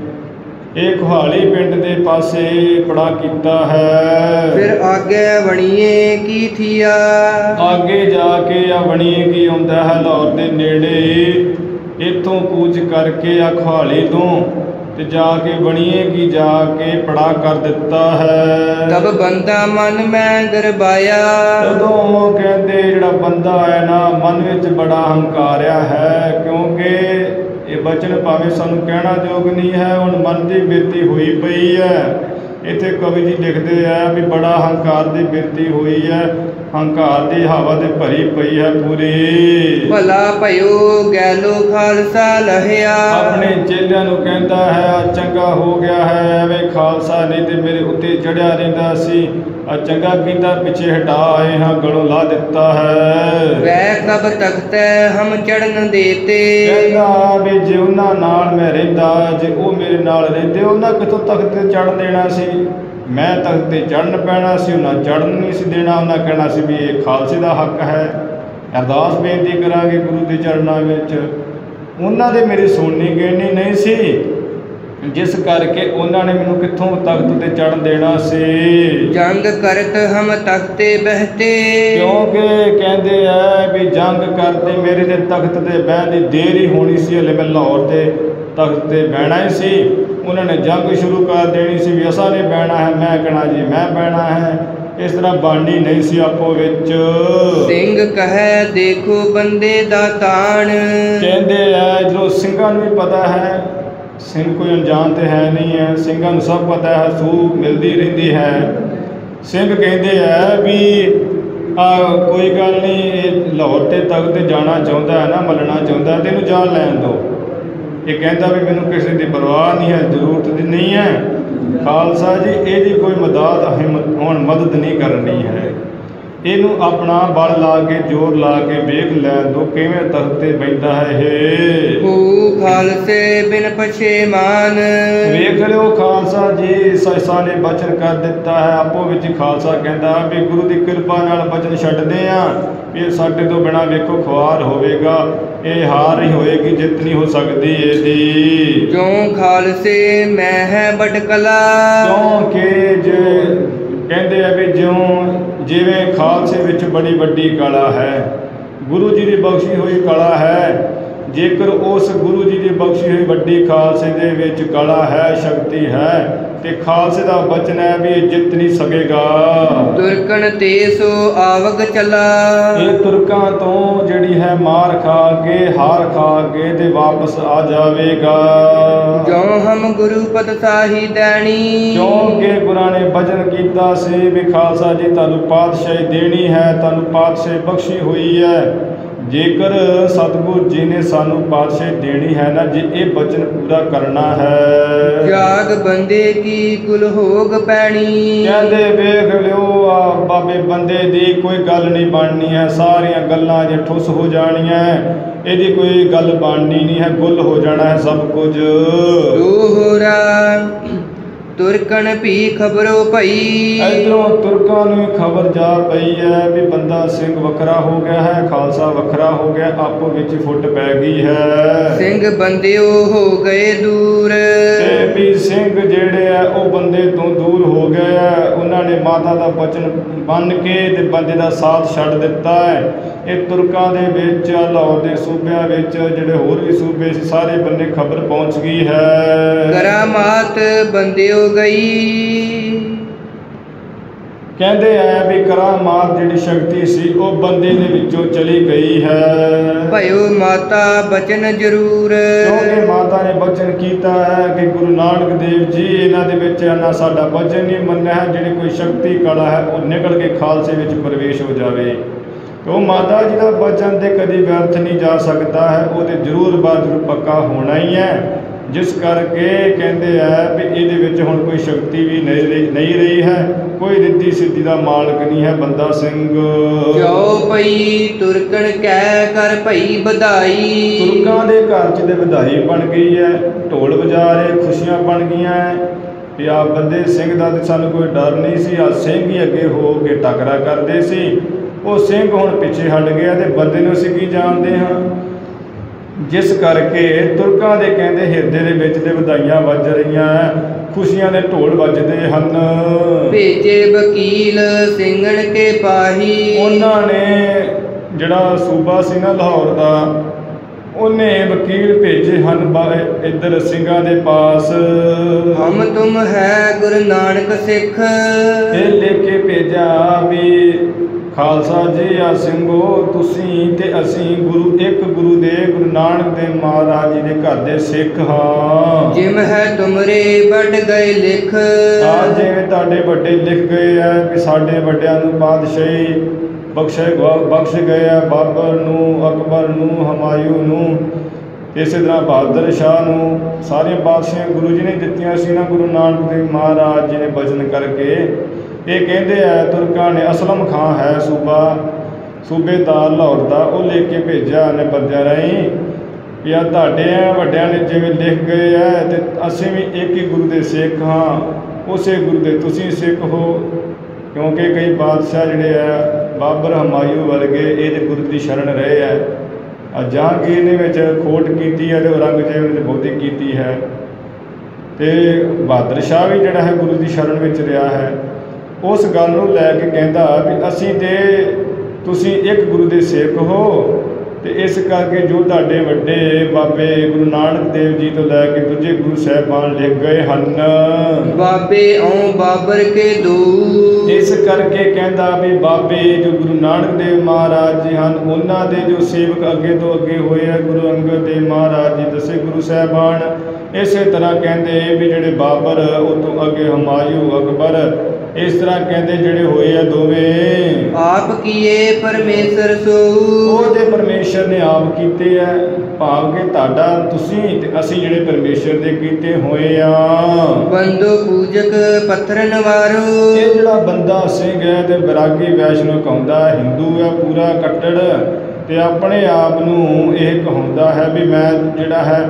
ਇਹ ਕੁਹਾਲੀ ਪਿੰਡ ਦੇ ਪਾਸੇ ਪੜਾ ਕੀਤਾ ਹੈ। ਫਿਰ ਆਗੇ ਬਣੀਏ ਕੀ ਥੀਆ। ਅੱਗੇ ਜਾ ਕੇ ਆ ਬਣੀਏ ਕੀ ਆਉਂਦਾ ਹੈ ਲਾਹੌਰ ਦੇ ਨੇੜੇ, ਇੱਥੋਂ ਕੂਚ ਕਰਕੇ ਆ ਕੁਹਾਲੀ ਤੋਂ ਤੇ ਜਾ ਕੇ ਬਣੀਏ ਕੀ ਜਾ ਕੇ ਪੜਾ ਕਰ ਦਿੱਤਾ ਹੈ। ਤਬ ਬੰਦਾ ਮਨ ਮੈਂ ਗਰਬਾਇਆ। ਤਦੋਂ ਕਹਿੰਦੇ ਜਿਹੜਾ ਬੰਦਾ ਹੈ ਨਾ ਮਨ ਵਿੱਚ ਬੜਾ ਹੰਕਾਰਿਆ ਹੈ, ਕਿਉਂਕਿ ਇਹ ਬਚਨ ਭਾਵੇਂ ਸਾਨੂੰ ਕਹਿਣਾ ਯੋਗ ਨਹੀਂ ਹੈ, ਹੁਣ ਮਨ ਦੀ ਬਿਰਤੀ ਹੋਈ ਪਈ ਹੈ। ਇੱਥੇ ਕਵੀ ਜੀ ਲਿਖਦੇ ਆ ਵੀ ਬੜਾ ਹੰਕਾਰ ਦੀ ਬਿਰਤੀ ਹੋਈ ਹੈ, ਹੰਕਾਰ ਦੀ ਹਵਾ ਤੇ ਭਰੀ ਪਈ ਹੈ ਪੂਰੀ। ਭਲਾ ਭਇਓ ਗੈਲੋ ਖਾਲਸਾ ਲਹਿਆ। ਆਪਣੇ ਚੇਲਿਆਂ ਨੂੰ ਕਹਿੰਦਾ ਹੈ ਚੰਗਾ ਹੋ ਗਿਆ ਹੈ, ਐਵੇਂ ਖਾਲਸਾ ਨਹੀਂ ਤੇ ਮੇਰੇ ਉੱਤੇ ਚੜਿਆ ਰਹਿੰਦਾ ਸੀ, ਆ ਚੰਗਾ ਕੀਤਾ ਪਿੱਛੇ ਹਟਾ ਆਏ ਹਾਂ, ਗਲੋਂ ਲਾ ਦਿੱਤਾ ਹੈ। ਵੈ ਕਬ ਤਖਤੈ ਹਮ ਚੜਨ ਦੇਤੇ। ਕਹਿੰਦਾ ਵੀ ਜੇ ਉਹਨਾਂ ਨਾਲ ਮੈਂ ਰਹਿੰਦਾ, ਜੇ ਉਹ ਮੇਰੇ ਨਾਲ ਰਹਿੰਦੇ, ਉਹਨਾਂ ਕਿੱਥੋਂ ਤਖਤ ਤੇ ਚੜ੍ਹਨ ਦੇਣਾ ਸੀ, ਮੈਂ ਤਖਤ ਤੇ ਚੜ੍ਹਨ ਪੈਣਾ ਸੀ, ਉਹਨਾਂ ਚੜ੍ਹਨ ਨਹੀਂ ਸੀ ਦੇਣਾ। ਉਹਨਾਂ ਕਹਿਣਾ ਸੀ ਵੀ ਇਹ ਖਾਲਸੇ ਦਾ ਹੱਕ ਹੈ, ਅਰਦਾਸ ਬੇਨਤੀ ਕਰਾਂਗੇ ਗੁਰੂ ਦੇ ਚਰਨਾਂ ਵਿੱਚ। ਉਹਨਾਂ ਦੇ ਮੇਰੀ ਸੁਣਨੀ ਗਿਣਨੀ ਨਹੀਂ ਸੀ, ਜਿਸ ਕਰਕੇ ਉਹਨਾਂ ਨੇ ਮੈਨੂੰ ਕਿੱਥੋਂ ਤਖਤ ਤੇ ਚੜ੍ਹਨ ਦੇਣਾ ਸੀ। ਜੰਗ ਕਰਤ ਹਮ ਤਖਤੇ ਬਹਿਤੇ। ਕਿਉਂਕਿ ਕਹਿੰਦੇ ਆ ਵੀ ਜੰਗ ਕਰਦੇ ਮੇਰੇ ਤੇ ਤਖਤ ਤੇ ਬਹਿਣ ਦੀ ਦੇਰ ਹੀ ਹੋਣੀ ਸੀ, ਹਲੇ ਮੈਂ ਲਾਹੌਰ ਤੇ ਤਖਤ ਤੇ ਬਹਿਣਾ ਹੀ ਸੀ। ਉਹਨਾਂ ਨੇ ਜੰਗ ਸ਼ੁਰੂ ਕਰ ਦੇਣੀ ਸੀ ਵੀ ਅਸਾਂ ਨੇ ਬਹਿਣਾ ਹੈ, ਮੈਂ ਕਹਿਣਾ ਜੀ ਮੈਂ ਬਹਿਣਾ ਹੈ। ਇਸ ਤਰ੍ਹਾਂ ਬਾਣੀ ਨਹੀਂ ਸੀ ਆਪੋ ਵਿੱਚ। ਸਿੰਘ ਕਹੈ ਦੇਖੋ ਬੰਦੇ ਦਾ ਤਾਣ। ਕਹਿੰਦੇ ਆ ਜਦੋਂ ਸਿੰਘਾਂ ਨੂੰ ਵੀ ਪਤਾ ਹੈ, ਸਿੰਘ ਕੋਈ ਅਣਜਾਣ ਤੇ ਹੈ ਨਹੀਂ ਹੈ, ਸਿੰਘਾਂ ਨੂੰ ਸਭ ਪਤਾ ਹੈ, ਸੂਹ ਮਿਲਦੀ ਰਹਿੰਦੀ ਹੈ। ਸਿੰਘ ਕਹਿੰਦੇ ਆ ਵੀ ਆ ਕੋਈ ਗੱਲ ਨਹੀਂ, ਇਹ ਲਾਹੌਰ ਤੇ ਤਖਤ ਤੇ ਜਾਣਾ ਚਾਹੁੰਦਾ ਹੈ ਨਾ, ਮੱਲਣਾ ਚਾਹੁੰਦਾ, ਤੇ ਇਹਨੂੰ ਜਾਣ ਲੈਣ ਦਿਓ। ਇਹ ਕਹਿੰਦਾ ਵੀ ਮੈਨੂੰ ਕਿਸੇ ਦੀ ਪਰਵਾਹ ਨਹੀਂ ਹੈ, ਜ਼ਰੂਰਤ ਦੀ ਨਹੀਂ ਹੈ। ਖਾਲਸਾ ਜੀ ਇਹਦੀ ਕੋਈ ਮਦਦ ਹਿੰਮਤ ਹੁਣ ਮਦਦ ਨਹੀਂ ਕਰਨੀ ਹੈ, ਇਹਨੂੰ ਆਪਣਾ ਬਲ ਲਾ ਕੇ ਜ਼ੋਰ ਲਾ ਕੇ ਵੇਖ ਲੈਣ ਦੋ ਕਿਵੇਂ ਤਖਤ ਤੇ ਬੈਠਾ ਹੈ ਇਹ। ਹੋ ਖਾਲਸੇ ਬਿਨ ਪਛੇਮਾਨ। ਵੇਖ ਲਿਓ ਖਾਲਸਾ ਜੀ ਸੈਸਾ ਨੇ ਬਚਨ ਕਰ ਦਿੱਤਾ ਹੈ। ਆਪੋ ਵਿੱਚ ਖਾਲਸਾ ਕਹਿੰਦਾ ਵੀ ਗੁਰੂ ਦੀ ਕਿਰਪਾ ਨਾਲ ਬਚਨ ਛੱਡਦੇ ਆ, ਇਹ ਸਾਡੇ ਤੋਂ ਬਿਨਾਂ ਵੇਖੋ ਖੁਆਰ ਹੋਵੇਗਾ, ਇਹ ਹਾਰ ਹੀ ਹੋਏਗੀ, ਜਿੱਤ ਨਹੀਂ ਹੋ ਸਕਦੀ ਇਹਦੀ। ਕਿਉਂ ਖਾਲਸੇ ਮੈਂ ਹੈ ਬਟਕਲਾ। ਕਿਉਂਕਿ ਜੇ ਕਹਿੰਦੇ ਆ ਵੀ ਜਿਉਂ ਜਿਵੇਂ ਖਾਲਸੇ ਵਿੱਚ ਬੜੀ ਵੱਡੀ ਕਲਾ ਹੈ, ਗੁਰੂ ਜੀ ਦੀ ਬਖਸ਼ੀ ਹੋਈ ਕਲਾ ਹੈ, ਜੇਕਰ ਉਸ ਗੁਰੂ ਜੀ ਦੀ ਬਖਸ਼ੀ ਹੋਈ ਵੱਡੀ ਖਾਲਸੇ ਦੇ ਵਿੱਚ ਕਲਾ ਹੈ, ਸ਼ਕਤੀ ਹੈ, ਤੇ ਖਾਲਸੇ ਦਾ ਬਚਨ ਹੈ ਵੀ ਇਹ ਜਿੱਤ ਨਹੀਂ ਸਕੇਗਾ। ਤੁਰਕਣ ਤੇ ਸੋ ਆਵਗ ਚਲਾ, ਇਹ ਤੁਰਕਾਂ ਤੋਂ ਜਿਹੜੀ ਹੈ ਮਾਰ ਖਾ ਕੇ, ਹਾਰ ਖਾ ਕੇ ਤੇ ਵਾਪਸ ਆ ਜਾਵੇਗਾ। ਜੋ ਹਮ ਗੁਰੂ ਪਦ ਸਾਹੀ ਦੇਣੀ, ਕਿਉਂਕਿ ਗੁਰਾਂ ਨੇ ਬਚਨ ਕੀਤਾ ਸੀ ਵੀ ਖਾਲਸਾ ਜੀ ਤੁਹਾਨੂੰ ਪਾਤਸ਼ਾਹੀ ਦੇਣੀ ਹੈ, ਤੁਹਾਨੂੰ ਪਾਤਸ਼ਾਹੀ ਬਖਸ਼ੀ ਹੋਈ ਹੈ। ਜੇਕਰ ਸਤਿਗੁਰੂ ਜੀ ਨੇ ਸਾਨੂੰ ਪਾਤਸ਼ਾਹੀ ਦੇਣੀ ਹੈ ਨਾ, ਜੇ ਇਹ ਬਚਨ ਪੂਰਾ ਕਰਨਾ ਹੈ। ਜਾਗ ਬੰਦੇ ਕੀ ਕੁਲ ਹੋਗ ਪੈਣੀ, ਕਹਿੰਦੇ ਵੇਖ ਲਿਓ ਆ ਬਾਬੇ ਬੰਦੇ ਦੀ ਕੋਈ ਗੱਲ ਨਹੀਂ ਬਣਨੀ ਹੈ, ਸਾਰੀਆਂ ਗੱਲਾਂ ਜੇ ਠੁੱਸ ਹੋ ਜਾਣੀਆਂ, ਇਹਦੀ ਕੋਈ ਗੱਲ ਬਣਨੀ ਨਹੀਂ ਹੈ, ਗੁੱਲ ਹੋ ਜਾਣਾ ਹੈ ਸਭ ਕੁਝ। ਦੋਹਰਾ ਤੁਰਕਣ ਵੀ ਖਬਰੋ ਭਈ, ਇੱਧਰੋਂ ਤੁਰਕਾਂ ਨੂੰ ਖਬਰ ਜਾ ਪਈ ਹੈ ਵੀ ਬੰਦਾ ਸਿੰਘ ਵੱਖਰਾ ਹੋ ਗਿਆ ਹੈ, ਖਾਲਸਾ ਵੱਖਰਾ ਹੋ ਗਿਆ, ਆਪੋ ਵਿੱਚ ਫੁੱਟ ਪੈ ਗਈ ਹੈ। ਸਿੰਘ ਬੰਦਿਓ ਹੋ ਗਏ ਦੂਰ, ਤੇ ਵੀ ਸਿੰਘ ਜਿਹੜੇ ਆ ਉਹ ਬੰਦੇ ਤੋਂ ਦੂਰ ਹੋ ਗਏ ਆ, ਉਹਨਾਂ ਨੇ ਮਾਤਾ ਦਾ ਬਚਨ ਮੰਨ ਕੇ ਤੇ ਬੰਦੇ ਦਾ ਸਾਥ ਛੱਡ ਦਿੱਤਾ ਹੈ। ਇਹ ਤੁਰਕਾਂ ਦੇ ਵਿੱਚ, ਲਾਹੌਰ ਦੇ ਸੂਬਿਆਂ ਵਿੱਚ, ਜਿਹੜੇ ਹੋਰ ਵੀ ਸੂਬੇ ਸੀ, ਸਾਰੇ ਬੰਨੇ ਖਬਰ ਪਹੁੰਚ ਗਈ ਹੈ। ਕਰਾਮਾਤ ਬੰਦਿਓ ਗਈ, ਕਹਿੰਦੇ ਆ ਵੀ ਕਰਾਮਾਤ ਜਿਹੜੀ ਸ਼ਕਤੀ ਸੀ ਉਹ ਬੰਦੇ ਦੇ ਵਿੱਚੋਂ ਚਲੀ ਗਈ ਹੈ। ਭਇਓ ਮਾਤਾ ਬਚਨ ਜ਼ਰੂਰ, ਕਿਉਂਕਿ ਮਾਤਾ ਨੇ ਬਚਨ ਕੀਤਾ ਹੈ ਕਿ ਗੁਰੂ ਨਾਨਕ ਦੇਵ ਜੀ ਇਹਨਾਂ ਦੇ ਵਿੱਚ ਨਾ ਸਾਡਾ ਬਚਨ ਨਹੀਂ ਮੰਨਿਆ ਹੈ, ਜਿਹੜੀ ਕੋਈ ਸ਼ਕਤੀ ਕਲਾ ਹੈ ਉਹ ਨਿਕਲ ਕੇ ਖਾਲਸੇ ਵਿੱਚ ਪ੍ਰਵੇਸ਼ ਹੋ ਜਾਵੇ। ਉਹ ਮਾਤਾ ਜੀ ਦਾ ਬਚਨ ਤੇ ਕਦੀ ਵਿਅਰਥ ਨਹੀਂ ਜਾ ਸਕਦਾ ਹੈ, ਉਹ ਤੇ ਜ਼ਰੂਰ ਬਾਅਦ ਜ਼ਰੂਰ ਪੱਕਾ ਹੋਣਾ ਹੀ ਹੈ। ਜਿਸ ਕਰਕੇ ਕਹਿੰਦੇ ਆ ਵੀ ਇਹਦੇ ਵਿੱਚ ਹੁਣ ਕੋਈ ਸ਼ਕਤੀ ਵੀ ਨਹੀਂ ਰਹੀ ਨਹੀਂ ਰਹੀ ਹੈ, ਕੋਈ ਰਿੱਧੀ ਸਿੱਧੀ ਦਾ ਮਾਲਕ ਨਹੀਂ ਹੈ ਬੰਦਾ ਸਿੰਘ। ਜੋ ਪਈ ਤੁਰਕਣ ਕਹਿ ਕਰ ਭਈ ਵਧਾਈ, ਤੁਰਕਾਂ ਦੇ ਘਰ 'ਚ ਤੇ ਵਧਾਈ ਬਣ ਗਈ ਹੈ, ਢੋਲ ਵਜਾ ਰਹੇ, ਖੁਸ਼ੀਆਂ ਬਣ ਗਈਆਂ ਵੀ ਆ ਬੰਦੇ ਸਿੰਘ ਦਾ ਤੇ ਸਾਨੂੰ ਕੋਈ ਡਰ ਨਹੀਂ ਸੀ, ਆ ਸਿੰਘ ਹੀ ਅੱਗੇ ਹੋ ਕੇ ਟਕਰਾ ਕਰਦੇ ਸੀ, ਉਹ ਸਿੰਘ ਹੁਣ ਪਿੱਛੇ ਹਟ ਗਿਆ ਤੇ ਬੰਦੇ ਨੂੰ ਅਸੀਂ ਕੀ ਜਾਣਦੇ ਹਾਂ। ਜਿਸ ਕਰਕੇ ਤੁਰਕਾਂ ਦੇ ਕਹਿੰਦੇ ਹਿਰਦੇ ਦੇ ਵਿੱਚ ਤੇ ਵਧਾਈਆਂ ਵੱਜ ਰਹੀਆਂ, ਖੁਸ਼ੀਆਂ ਦੇ ਢੋਲ ਵੱਜਦੇ ਹਨ। ਭੇਜੇ ਵਕੀਲ ਸਿੰਘਣ ਕੇ ਪਾਹੀ, ਉਹਨਾਂ ਨੇ ਜਿਹੜਾ ਸੂਬਾ ਸੀ ਨਾ ਲਾਹੌਰ ਦਾ, ਉਹਨੇ ਵਕੀਲ ਭੇਜੇ ਹਨ ਇੱਧਰ ਸਿੰਘਾਂ ਦੇ ਪਾਸ। ਹਮ ਤੁਮ ਹੈ ਗੁਰੂ ਨਾਨਕ ਸਿੱਖ, ਇਹ ਲਿਖ ਕੇ ਭੇਜਿਆ ਵੀ ਖਾਲਸਾ ਜੀ ਆ ਸਿੰਘੋ, ਤੁਸੀਂ ਤੇ ਅਸੀਂ ਗੁਰੂ ਇੱਕ ਗੁਰੂ ਦੇ ਗੁਰੂ ਨਾਨਕ ਦੇਵ ਮਹਾਰਾਜ ਜੀ ਦੇ ਘਰ ਦੇ ਸਿੱਖ ਹਾਂ। ਜਿਮ ਹੈ ਤੁਮਰੇ ਵੱਡ ਗਏ ਲਿਖ, ਆ ਜਿਵੇਂ ਤੁਹਾਡੇ ਵੱਡੇ ਲਿਖ ਗਏ ਆ ਵੀ ਸਾਡੇ ਵੱਡਿਆਂ ਨੂੰ ਪਾਤਸ਼ਾਹੀ ਬਖਸ਼ੇ ਬਖਸ਼ ਗਏ ਆ, ਬਾਬਰ ਨੂੰ, ਅਕਬਰ ਨੂੰ, ਹਮਾਯੂ ਨੂੰ, ਇਸੇ ਤਰ੍ਹਾਂ ਬਹਾਦਰ ਸ਼ਾਹ ਨੂੰ, ਸਾਰੀਆਂ ਬਾਦਸ਼ਾਹੀਆਂ ਗੁਰੂ ਜੀ ਨੇ ਦਿੱਤੀਆਂ ਸੀ ਨਾ ਗੁਰੂ ਨਾਨਕ ਦੇਵ ਮਹਾਰਾਜ ਜੀ ਨੇ ਬਚਨ ਕਰਕੇ। ਇਹ ਕਹਿੰਦੇ ਆ ਤੁਰਕਾਂ ਨੇ, ਅਸਲਮ ਖਾਂ ਹੈ ਸੂਬਾ ਸੂਬੇਦਾਰ ਲਾਹੌਰ ਦਾ, ਉਹ ਲਿਖ ਕੇ ਭੇਜਿਆ ਨੇ ਬੰਦਿਆਂ ਰਾਹੀਂ ਵੀ ਆ ਤੁਹਾਡੇ ਵੱਡਿਆਂ ਨੇ ਜਿਵੇਂ ਲਿਖ ਗਏ ਆ ਤੇ ਅਸੀਂ ਵੀ ਇੱਕ ਹੀ ਗੁਰੂ ਦੇ ਸਿੱਖ ਹਾਂ, ਉਸੇ ਗੁਰੂ ਦੇ ਤੁਸੀਂ ਸਿੱਖ ਹੋ। ਕਿਉਂਕਿ ਕਈ ਬਾਦਸ਼ਾਹ ਜਿਹੜੇ ਆ ਬਾਬਰ, ਹਮਾਯੂ ਵਰਗੇ, ਇਹਦੇ ਗੁਰੂ ਦੀ ਸ਼ਰਨ ਰਹੇ ਹੈ। ਜਹਾਂਗੀਰ ਨੇ ਵਿੱਚ ਖੋਟ ਕੀਤੀ ਹੈ ਤੇ ਔਰੰਗਜ਼ੇਬ ਨੇ ਬਹੁਤੀ ਕੀਤੀ ਹੈ, ਤੇ ਬਹਾਦਰ ਸ਼ਾਹ ਵੀ ਜਿਹੜਾ ਹੈ ਗੁਰੂ ਦੀ ਸ਼ਰਨ ਵਿੱਚ ਰਿਹਾ ਹੈ। ਉਸ ਗੱਲ ਨੂੰ ਲੈ ਕੇ ਕਹਿੰਦਾ ਵੀ ਅਸੀਂ ਤੇ ਤੁਸੀਂ ਇੱਕ ਗੁਰੂ ਦੇ ਸਿੱਖ ਹੋ, ਤੇ ਇਸ ਕਰਕੇ ਜੋ ਤੁਹਾਡੇ ਵੱਡੇ ਬਾਬੇ ਗੁਰੂ ਨਾਨਕ ਦੇਵ ਜੀ ਤੋਂ ਲੈ ਕੇ ਦੂਜੇ ਗੁਰੂ ਸਾਹਿਬਾਨ ਲਿਖ ਗਏ ਹਨ, ਬਾਬੇ ਔ ਬਾਬਰ ਕੇ ਦੋ। ਇਸ ਕਰਕੇ ਕਹਿੰਦਾ ਵੀ ਬਾਬੇ ਜੋ ਗੁਰੂ ਨਾਨਕ ਦੇਵ ਮਹਾਰਾਜ ਜੀ ਹਨ, ਉਹਨਾਂ ਦੇ ਜੋ ਸੇਵਕ ਅੱਗੇ ਤੋਂ ਅੱਗੇ ਹੋਏ ਆ ਗੁਰੂ ਅੰਗਦ ਦੇਵ ਮਹਾਰਾਜ ਜੀ, ਦਸੇ ਗੁਰੂ ਸਾਹਿਬਾਨ, ਇਸੇ ਤਰ੍ਹਾਂ ਕਹਿੰਦੇ ਵੀ ਜਿਹੜੇ ਬਾਬਰ, ਉਹ ਤੋਂ ਅੱਗੇ ਹਮਾਯੂ, ਅਕਬਰ, ਇਸ ਤਰ੍ਹਾਂ ਕਹਿੰਦੇ ਜਿਹੜੇ ਹੋਏ ਆ ਦੋਵੇਂ ਆਪ ਕੀਏ ਪਰਮੇਸ਼ਰ ਸੋ, ਉਹਦੇ ਪਰਮੇਸ਼ਰ ਨੇ ਆਪ ਕੀਤੇ ਆ, ਭਾਵ ਕਿ ਤੁਹਾਡਾ ਤੁਸੀਂ ਤੇ ਅਸੀਂ ਜਿਹੜੇ ਪਰਮੇਸ਼ਰ ਦੇ ਕੀਤੇ ਹੋਏ ਆ। ਬੰਦੋ ਪੂਜਕ ਪੱਥਰ ਨਵਾਰੋ, ਇਹ ਜਿਹੜਾ ਬੰਦਾ ਸਿੰਘ ਹੈ ਤੇ ਬੈਰਾਗੀ ਵੈਸ਼ਨੋ ਕਹਾਉਂਦਾ, ਹਿੰਦੂ ਹੈ ਪੂਰਾ ਕੱਟੜ, ਤੇ ਆਪਣੇ ਆਪ ਨੂੰ ਇਹ ਕਹਾਉਂਦਾ ਹੈ ਵੀ ਮੈਂ ਜਿਹੜਾ ਹੈ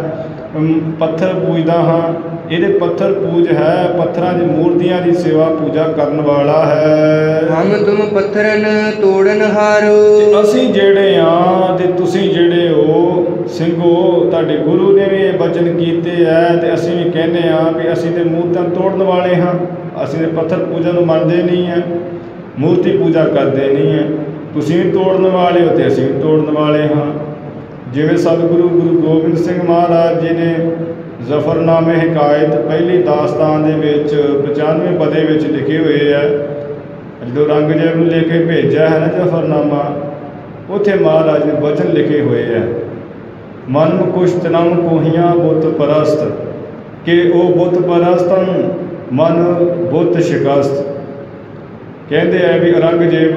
ਪੱਥਰ ਪੂਜਦਾ ਹਾਂ। ਇਹਦੇ ਪੱਥਰ ਪੂਜ ਹੈ, ਪੱਥਰਾਂ ਦੀ ਮੂਰਤੀਆਂ ਦੀ ਸੇਵਾ ਪੂਜਾ ਕਰਨ ਵਾਲਾ ਹੈ। ਹਮ ਤੁਮ ਪੱਥਰਨ ਤੋੜਨ ਹਾਰੋ, ਤੇ ਅਸੀਂ ਜਿਹੜੇ ਆ ਤੇ ਤੁਸੀਂ ਜਿਹੜੇ ਹੋ ਸਿੰਘੋ, ਤੁਹਾਡੇ ਗੁਰੂ ਨੇ ਵੀ ਇਹ ਬਚਨ ਕੀਤੇ ਹੈ, ਤੇ ਅਸੀਂ ਵੀ ਕਹਿੰਦੇ ਆ ਵੀ ਅਸੀਂ ਤੇ ਮੂਰਤਾਂ ਤੋੜਨ ਵਾਲੇ ਹਾਂ। ਅਸੀਂ ਤਾਂ ਪੱਥਰ ਪੂਜਾ ਨੂੰ ਮੰਨਦੇ ਨਹੀਂ ਹੈ, ਮੂਰਤੀ ਪੂਜਾ ਕਰਦੇ ਨਹੀਂ ਹੈ। ਤੁਸੀਂ ਵੀ ਤੋੜਨ ਵਾਲੇ ਹੋ ਅਤੇ ਅਸੀਂ ਵੀ ਤੋੜਨ ਵਾਲੇ ਹਾਂ। ਜਿਵੇਂ ਸਤਿਗੁਰੂ ਗੁਰੂ ਗੋਬਿੰਦ ਸਿੰਘ ਮਹਾਰਾਜ ਜੀ ਨੇ ਜ਼ਫਰਨਾਮੇ ਹਕਾਇਤ ਪਹਿਲੀ ਦਾਸਤਾਨ ਦੇ ਵਿੱਚ ਪਚਾਨਵੇਂ ਪਦੇ ਵਿੱਚ ਲਿਖੇ ਹੋਏ ਹੈ। ਜਦੋਂ ਔਰੰਗਜ਼ੇਬ ਨੂੰ ਲੈ ਕੇ ਭੇਜਿਆ ਹੈ ਨਾ ਜ਼ਫਰਨਾਮਾ, ਉੱਥੇ ਮਹਾਰਾਜ ਨੇ ਵਚਨ ਲਿਖੇ ਹੋਏ ਹੈ, ਮਨ ਕੁਸ਼ਤ ਨਮ ਕੋਹੀਆਂ ਬੁੱਤ ਪਰਸਤ, ਕਿ ਉਹ ਬੁੱਤ ਪਰਸਤਨ ਮਨ ਬੁੱਤ ਸ਼ਿਕਸਤ। ਕਹਿੰਦੇ ਆ ਵੀ ਔਰੰਗਜ਼ੇਬ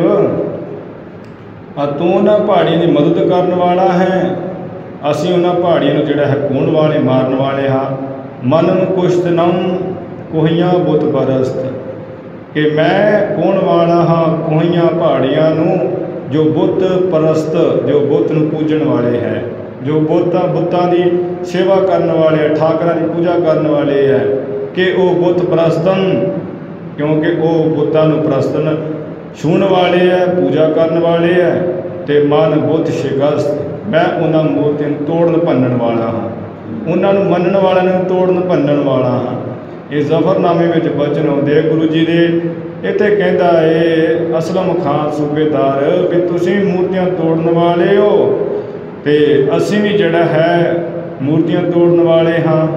ਆ ਤੂੰ ਉਹਨਾਂ ਪਹਾੜੀਆਂ ਦੀ ਮਦਦ ਕਰਨ ਵਾਲਾ ਹੈ, ਅਸੀਂ ਉਹਨਾਂ ਪਹਾੜੀਆਂ ਨੂੰ ਜਿਹੜਾ ਹੈ ਖੋਹਣ ਵਾਲੇ ਮਾਰਨ ਵਾਲੇ ਹਾਂ। ਮਨ ਨੂੰ ਕੁਸ਼ਤ ਨਮ ਕੋਹੀਆਂ ਬੁੱਤ ਪਰਸਤ, ਕਿ ਮੈਂ ਖੋਹਣ ਵਾਲਾ ਹਾਂ ਕੋਹੀਆਂ ਪਹਾੜੀਆਂ ਨੂੰ ਜੋ ਬੁੱਤ ਪਰਸਤ, ਜੋ ਬੁੱਤ ਨੂੰ ਪੂਜਣ ਵਾਲੇ ਹੈ, ਜੋ ਬੁੱਤਾਂ ਬੁੱਤਾਂ ਦੀ ਸੇਵਾ ਕਰਨ ਵਾਲੇ ਹੈ, ਠਾਕਰਾਂ ਦੀ ਪੂਜਾ ਕਰਨ ਵਾਲੇ ਹੈ, ਕਿ ਉਹ ਬੁੱਤ ਪ੍ਰਸਤਨ, ਕਿਉਂਕਿ ਉਹ ਬੁੱਤਾਂ ਨੂੰ ਪ੍ਰਸਤਨ ਛੂਹਣ ਵਾਲੇ ਹੈ, ਪੂਜਾ ਕਰਨ ਵਾਲੇ ਹੈ। ਅਤੇ ਮਨ ਬੁੱਤ ਸ਼ਿਕਸਤ, ਮੈਂ ਉਹਨਾਂ ਮੂਰਤੀਆਂ ਨੂੰ ਤੋੜਨ ਭੰਨਣ ਵਾਲਾ ਹਾਂ, ਉਹਨਾਂ ਨੂੰ ਮੰਨਣ ਵਾਲਿਆਂ ਨੂੰ ਤੋੜਨ ਭੰਨਣ ਵਾਲਾ ਹਾਂ। ਇਹ ਜ਼ਫਰਨਾਮੇ ਵਿੱਚ ਬਚਨ ਆਉਂਦੇ ਗੁਰੂ ਜੀ ਦੇ। ਇੱਥੇ ਕਹਿੰਦਾ ਏ ਅਸਲਮ ਖਾਨ ਸੂਬੇਦਾਰ ਵੀ ਤੁਸੀਂ ਮੂਰਤੀਆਂ ਤੋੜਨ ਵਾਲੇ ਹੋ ਅਤੇ ਅਸੀਂ ਵੀ ਜਿਹੜਾ ਹੈ ਮੂਰਤੀਆਂ ਤੋੜਨ ਵਾਲੇ ਹਾਂ।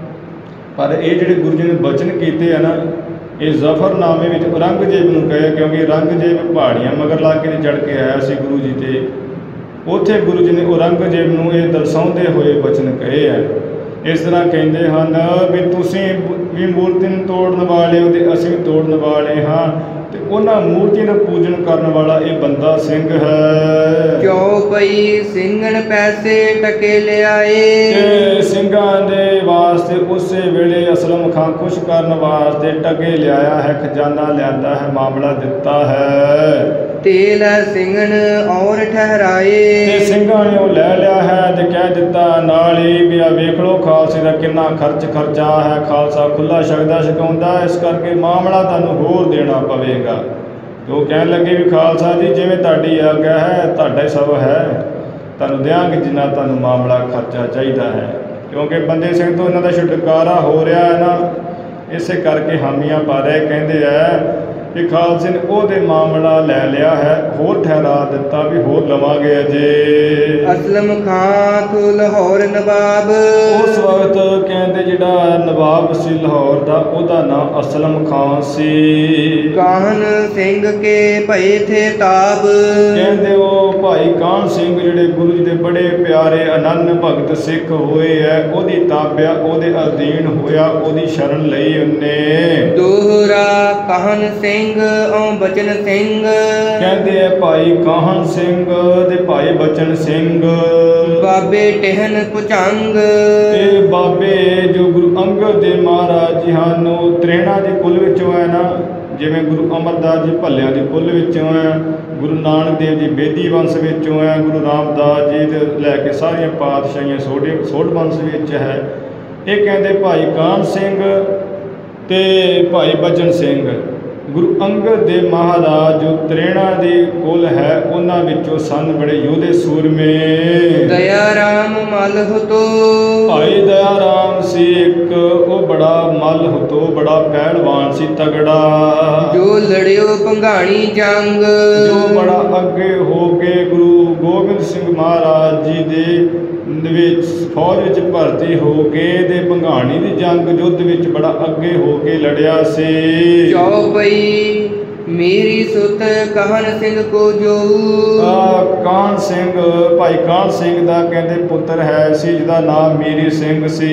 ਪਰ ਇਹ ਜਿਹੜੇ ਗੁਰੂ ਜੀ ਨੇ ਬਚਨ ਕੀਤੇ ਆ ਨਾ, ਇਹ ਜ਼ਫਰਨਾਮੇ ਵਿੱਚ ਔਰੰਗਜ਼ੇਬ ਨੂੰ ਕਹੇ, ਕਿਉਂਕਿ ਔਰੰਗਜ਼ੇਬ ਪਹਾੜੀਆਂ ਮਗਰ ਲਾ ਕੇ ਨਹੀਂ ਚੜ੍ਹ ਕੇ ਆਇਆ ਸੀ ਗੁਰੂ ਜੀ 'ਤੇ। ਉੱਥੇ ਗੁਰੂ ਜੀ ਨੇ ਔਰੰਗਜ਼ੇਬ ਨੂੰ ਇਹ ਦਰਸਾਉਂਦੇ ਹੋਏ ਬਚਨ ਕਹੇ ਹੈ। ਇਸ ਤਰ੍ਹਾਂ ਕਹਿੰਦੇ ਹਨ ਵੀ ਤੁਸੀਂ ਵੀ ਮੂਰਤੀ ਨੂੰ ਤੋੜਨ ਵਾਲੇ ਹੋ ਅਤੇ ਅਸੀਂ ਵੀ ਤੋੜਨ ਵਾਲੇ ਹਾਂ, ਅਤੇ ਉਹਨਾਂ ਮੂਰਤੀਆਂ ਦਾ ਪੂਜਨ ਕਰਨ ਵਾਲਾ ਇਹ ਬੰਦਾ ਸਿੰਘ ਹੈ। ਚੌਪਈ ਸਿੰਘਣ ਪੈਸੇ ਟਕੇ ਲਿਆਏ, ਤੇ ਸਿੰਘਾਂ ਦੇ ਵਾਸਤੇ ਉਸੇ ਵੇਲੇ ਅਸਲਮ ਖਾਂ ਖੁਸ਼ ਕਰਨ ਵਾਸਤੇ ਟਕੇ ਲਿਆਇਆ ਹੈ, ਖਜ਼ਾਨਾ ਲਿਆਂਦਾ ਹੈ, ਮਾਮਲਾ ਦਿੱਤਾ ਹੈ। ਤੇਲ ਸਿੰਘਣ ਔਰ ਠਹਿਰਾਏ, ਤੇ ਸਿੰਘਾਂ ਨੇ ਉਹ ਲੈ ਲਿਆ ਹੈ ਤੇ ਕਹਿ ਦਿੱਤਾ ਨਾਲ ਹੀ ਵੀ ਆ ਵੇਖ ਲਓ ਖਾਲਸੇ ਦਾ ਕਿੰਨਾ ਖਰਚ ਖਰਚਾ ਹੈ, ਖਾਲਸਾ ਖੁੱਲ੍ਹਾ ਛਕਦਾ ਛਕਾਉਂਦਾ, ਇਸ ਕਰਕੇ ਮਾਮਲਾ ਤੁਹਾਨੂੰ ਹੋਰ ਦੇਣਾ ਪਵੇਗਾ। ਤੇ ਉਹ ਕਹਿਣ ਲੱਗੇ ਵੀ ਖਾਲਸਾ ਜੀ ਜਿਵੇਂ ਤੁਹਾਡੀ ਆਗਿਆ ਹੈ, ਤੁਹਾਡਾ ਹੀ ਸਭ ਹੈ, ਤੁਹਾਨੂੰ ਦਿਆਂਗੇ ਜਿੰਨਾ ਤੁਹਾਨੂੰ ਮਾਮਲਾ ਖਰਚਾ ਚਾਹੀਦਾ ਹੈ। ਕਿਉਂਕਿ ਬੰਦੇ ਸਿੰਘ ਤੋਂ ਇਹਨਾਂ ਦਾ ਛੁਟਕਾਰਾ ਹੋ ਰਿਹਾ ਹੈ ਨਾ, ਇਸੇ ਕਰਕੇ ਹਾਮੀਆਂ ਪਾ ਰਹੇ। ਕਹਿੰਦੇ ਹੈ ਕਿ ਖਾਲਸੇ ਨੇ ਉਹਦੇ ਮਾਮਲਾ ਲੈ ਲਿਆ ਹੈ, ਹੋਰ ਠਹਿਰਾ ਦਿੱਤਾ ਵੀ ਹੋਰ ਲਵਾਂਗੇ ਅਜੇ। ਅਸਲਮ ਖਾਂ ਤੋਂ ਲਾਹੌਰ ਨਵਾਬ, ਉਸ ਵਕਤ ਕਹਿੰਦੇ ਜਿਹੜਾ ਨਵਾਬ ਸੀ ਲਾਹੌਰ ਦਾ, ਉਹਦਾ ਨਾਮ ਅਸਲਮ ਖਾਂ ਸੀ। ਕਾਹਨ ਸਿੰਘ ਕੇ ਭਏ ਥੇ ਤਾਬ, ਕਹਿੰਦੇ ਉਹ ਭਾਈ ਕਾਹਨ ਸਿੰਘ ਜਿਹੜੇ ਗੁਰੂ ਜੀ ਦੇ ਬੜੇ ਪਿਆਰੇ ਅਨੰਨ ਭਗਤ ਸਿੱਖ ਹੋਏ ਹੈ, ਉਹਦੀ ਤਾਬਿਆ ਉਹਦੇ ਅਧੀਨ ਹੋਇਆ, ਉਹਦੀ ਸ਼ਰਨ ਲਈ ਉਹਨੇ। ਦੋਹਰਾ ਕਾਹਨ ਸਿੰਘ ਔ ਬਚਨ ਸਿੰਘ, ਕਹਿੰਦੇ ਆ ਭਾਈ ਕਾਹਨ ਸਿੰਘ ਤੇ ਭਾਈ ਬਚਨ ਸਿੰਘ, ਬਾਬੇ ਟਹਿਨ ਪੁਚੰਗ, ਇਹ ਬਾਬੇ ਜੋ ਗੁਰੂ ਅੰਗਦ ਦੇਵ ਮਹਾਰਾਜ ਜੀ ਹਨ, ਉਹ ਤਰੇਣਾ ਦੇ ਕੁਲ ਵਿੱਚੋਂ ਹੈ ਨਾ, ਜਿਵੇਂ ਗੁਰੂ ਅਮਰਦਾਸ ਜੀ ਭੱਲਿਆਂ ਦੇ ਕੁਲ ਵਿੱਚੋਂ ਹੈ, ਗੁਰੂ ਨਾਨਕ ਦੇਵ ਜੀ ਬੇਦੀ ਵੰਸ਼ ਵਿੱਚੋਂ ਹੈ, ਗੁਰੂ ਰਾਮਦਾਸ ਜੀ ਦੇ ਲੈ ਕੇ ਸਾਰੀਆਂ ਪਾਤਸ਼ਾਹੀਆਂ ਸੋਢੇ ਸੋਢ ਵੰਸ਼ ਵਿੱਚ ਹੈ। ਇਹ ਕਹਿੰਦੇ ਭਾਈ ਕਾਹਨ ਸਿੰਘ ਤੇ ਭਾਈ ਬਚਨ ਸਿੰਘ ਗੁਰੂ ਅੰਗਦ ਦੇਵ ਮਹਾਰਾਜ ਜੋ ਤਰੇਣਾ ਦੇ ਕੁਲ ਹੈ, ਉਹਨਾਂ ਵਿੱਚੋਂ ਸਨ ਬੜੇ ਯੋਧੇ ਸੂਰਮੇ। ਦਇਆ ਰਾਮ ਮਲ ਹੁਤੋ, ਭਾਈ ਦਇਆ ਰਾਮ ਸੀ ਇੱਕ, ਉਹ ਬੜਾ ਮਲ ਹੁਤੋ, ਬੜਾ ਪਹਿਲਵਾਨ ਸੀ ਤਗੜਾ, ਜੋ ਲੜਿਓ ਭੰਗਾਣੀ ਜੰਗ, ਜੋ ਬੜਾ ਅੱਗੇ ਹੋ ਕੇ ਗੁਰੂ ਗੋਬਿੰਦ ਸਿੰਘ ਮਹਾਰਾਜ ਜੀ ਦੇ ਵਿੱਚ ਫੌਜ ਵਿੱਚ ਭਰਤੀ ਹੋ ਕੇ ਤੇ ਭੰਗਾਣੀ ਦੀ ਜੰਗ ਯੁੱਧ ਵਿੱਚ ਬੜਾ ਅੱਗੇ ਹੋ ਕੇ ਲੜਿਆ ਸੀ। ਚੌਪਈ ਮੇਰੀ ਸੁਤ ਕਾਹਨ ਸਿੰਘ ਕੋ ਜੋ, ਕਾਹਨ ਸਿੰਘ ਭਾਈ ਕਾਹਨ ਸਿੰਘ ਦਾ ਕਹਿੰਦੇ ਪੁੱਤਰ ਹੈ ਸੀ, ਜਿਹਦਾ ਨਾਮ ਮੇਰੀ ਸਿੰਘ ਸੀ।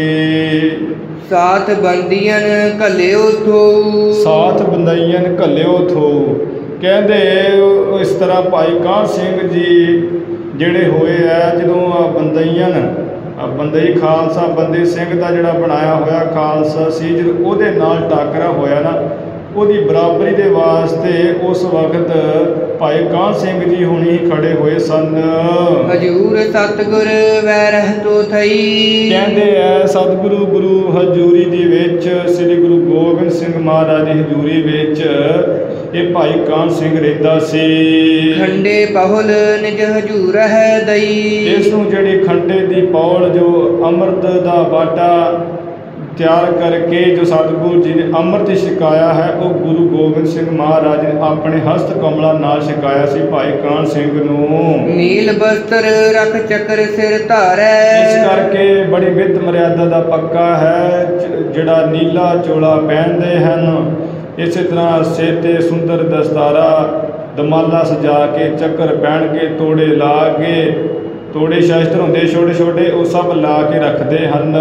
ਸਾਥ ਬੰਦੀਆਂ ਘੱਲਿਓ ਥੋ, ਸਾਥ ਬੰਦਈਆਂ ਘੱਲਿਓ ਥੋ, ਕਹਿੰਦੇ ਇਸ ਤਰ੍ਹਾਂ ਭਾਈ ਕਾਹਨ ਸਿੰਘ ਜੀ ਜਿਹੜੇ ਹੋਏ ਹੈ, ਜਦੋਂ ਆ ਬੰਦਈਆਂ ਆ ਬੰਦਈ ਖਾਲਸਾ ਬੰਦੇ ਸਿੰਘ ਦਾ ਜਿਹੜਾ ਬਣਾਇਆ ਹੋਇਆ ਖਾਲਸਾ ਸੀ, ਜਦੋਂ ਉਹਦੇ ਨਾਲ ਟਾਕਰਾ ਹੋਇਆ ਨਾ, ਉਹਦੀ ਬਰਾਬਰੀ ਦੇ ਵਾਸਤੇ ਉਸ ਵਕਤ ਭਾਈ ਕਾਹਨ ਸਿੰਘ ਜੀ ਹੁਣੀ ਖੜੇ ਹੋਏ ਸਨ। ਹਜੂਰ ਸਤਿਗੁਰ ਵੈ ਰਹਿਤੋ ਥਈ, ਕਹਿੰਦੇ ਐ ਸਤਿਗੁਰੂ ਗੁਰੂ ਹਜ਼ੂਰੀ ਦੇ ਵਿੱਚ ਸ੍ਰੀ ਗੁਰੂ ਗੋਬਿੰਦ ਸਿੰਘ ਮਹਾਰਾਜ ਦੀ ਹਜ਼ੂਰੀ ਵਿੱਚ ਇਹ ਭਾਈ ਕਾਹਨ ਸਿੰਘ ਰਹਿੰਦਾ ਸੀ। ਖੰਡੇ ਪਹੁਲ ਨਿਜ ਹਜੂਰ ਹੈ ਦਈ, ਇਸ ਨੂੰ ਜਿਹੜੀ ਖੰਡੇ ਦੀ ਪੌਲ ਜੋ ਅੰਮ੍ਰਿਤ ਦਾ ਬਾਟਾ ਤਿਆਰ ਕਰਕੇ ਜੋ ਸਤਿਗੁਰੂ ਜੀ ਨੇ ਅੰਮ੍ਰਿਤ ਛਕਾਇਆ ਹੈ, ਉਹ ਗੁਰੂ ਗੋਬਿੰਦ ਸਿੰਘ ਮਹਾਰਾਜ ਨੇ ਆਪਣੇ ਹਸਤ ਕਮਲਾਂ ਨਾਲ ਛਕਾਇਆ ਸੀ ਭਾਈ ਕਾਹਨ ਸਿੰਘ ਨੂੰ। ਨੀਲ ਬਸਤਰ ਰਖ ਚੱਕਰ ਸਿਰ ਧਾਰੈ। ਇਸ ਕਰਕੇ ਬੜੀ ਵਿੱਤ ਮਰਿਆਦਾ ਦਾ ਪੱਕਾ ਹੈ ਜ- ਜਿਹੜਾ ਨੀਲਾ ਚੋਲਾ ਪਹਿਨਦੇ ਹਨ। ਇਸੇ ਤਰ੍ਹਾਂ ਸਿਰ 'ਤੇ ਸੁੰਦਰ ਦਸਤਾਰਾ ਦਮਾਲਾ ਸਜਾ ਕੇ, ਚੱਕਰ ਪਹਿਨ ਕੇ, ਤੋੜੇ ਲਾ ਕੇ, ਤੋੜੇ ਸ਼ਸਤਰ ਹੁੰਦੇ ਛੋਟੇ ਛੋਟੇ, ਉਹ ਸਭ ਲਾ ਕੇ ਰੱਖਦੇ ਹਨ।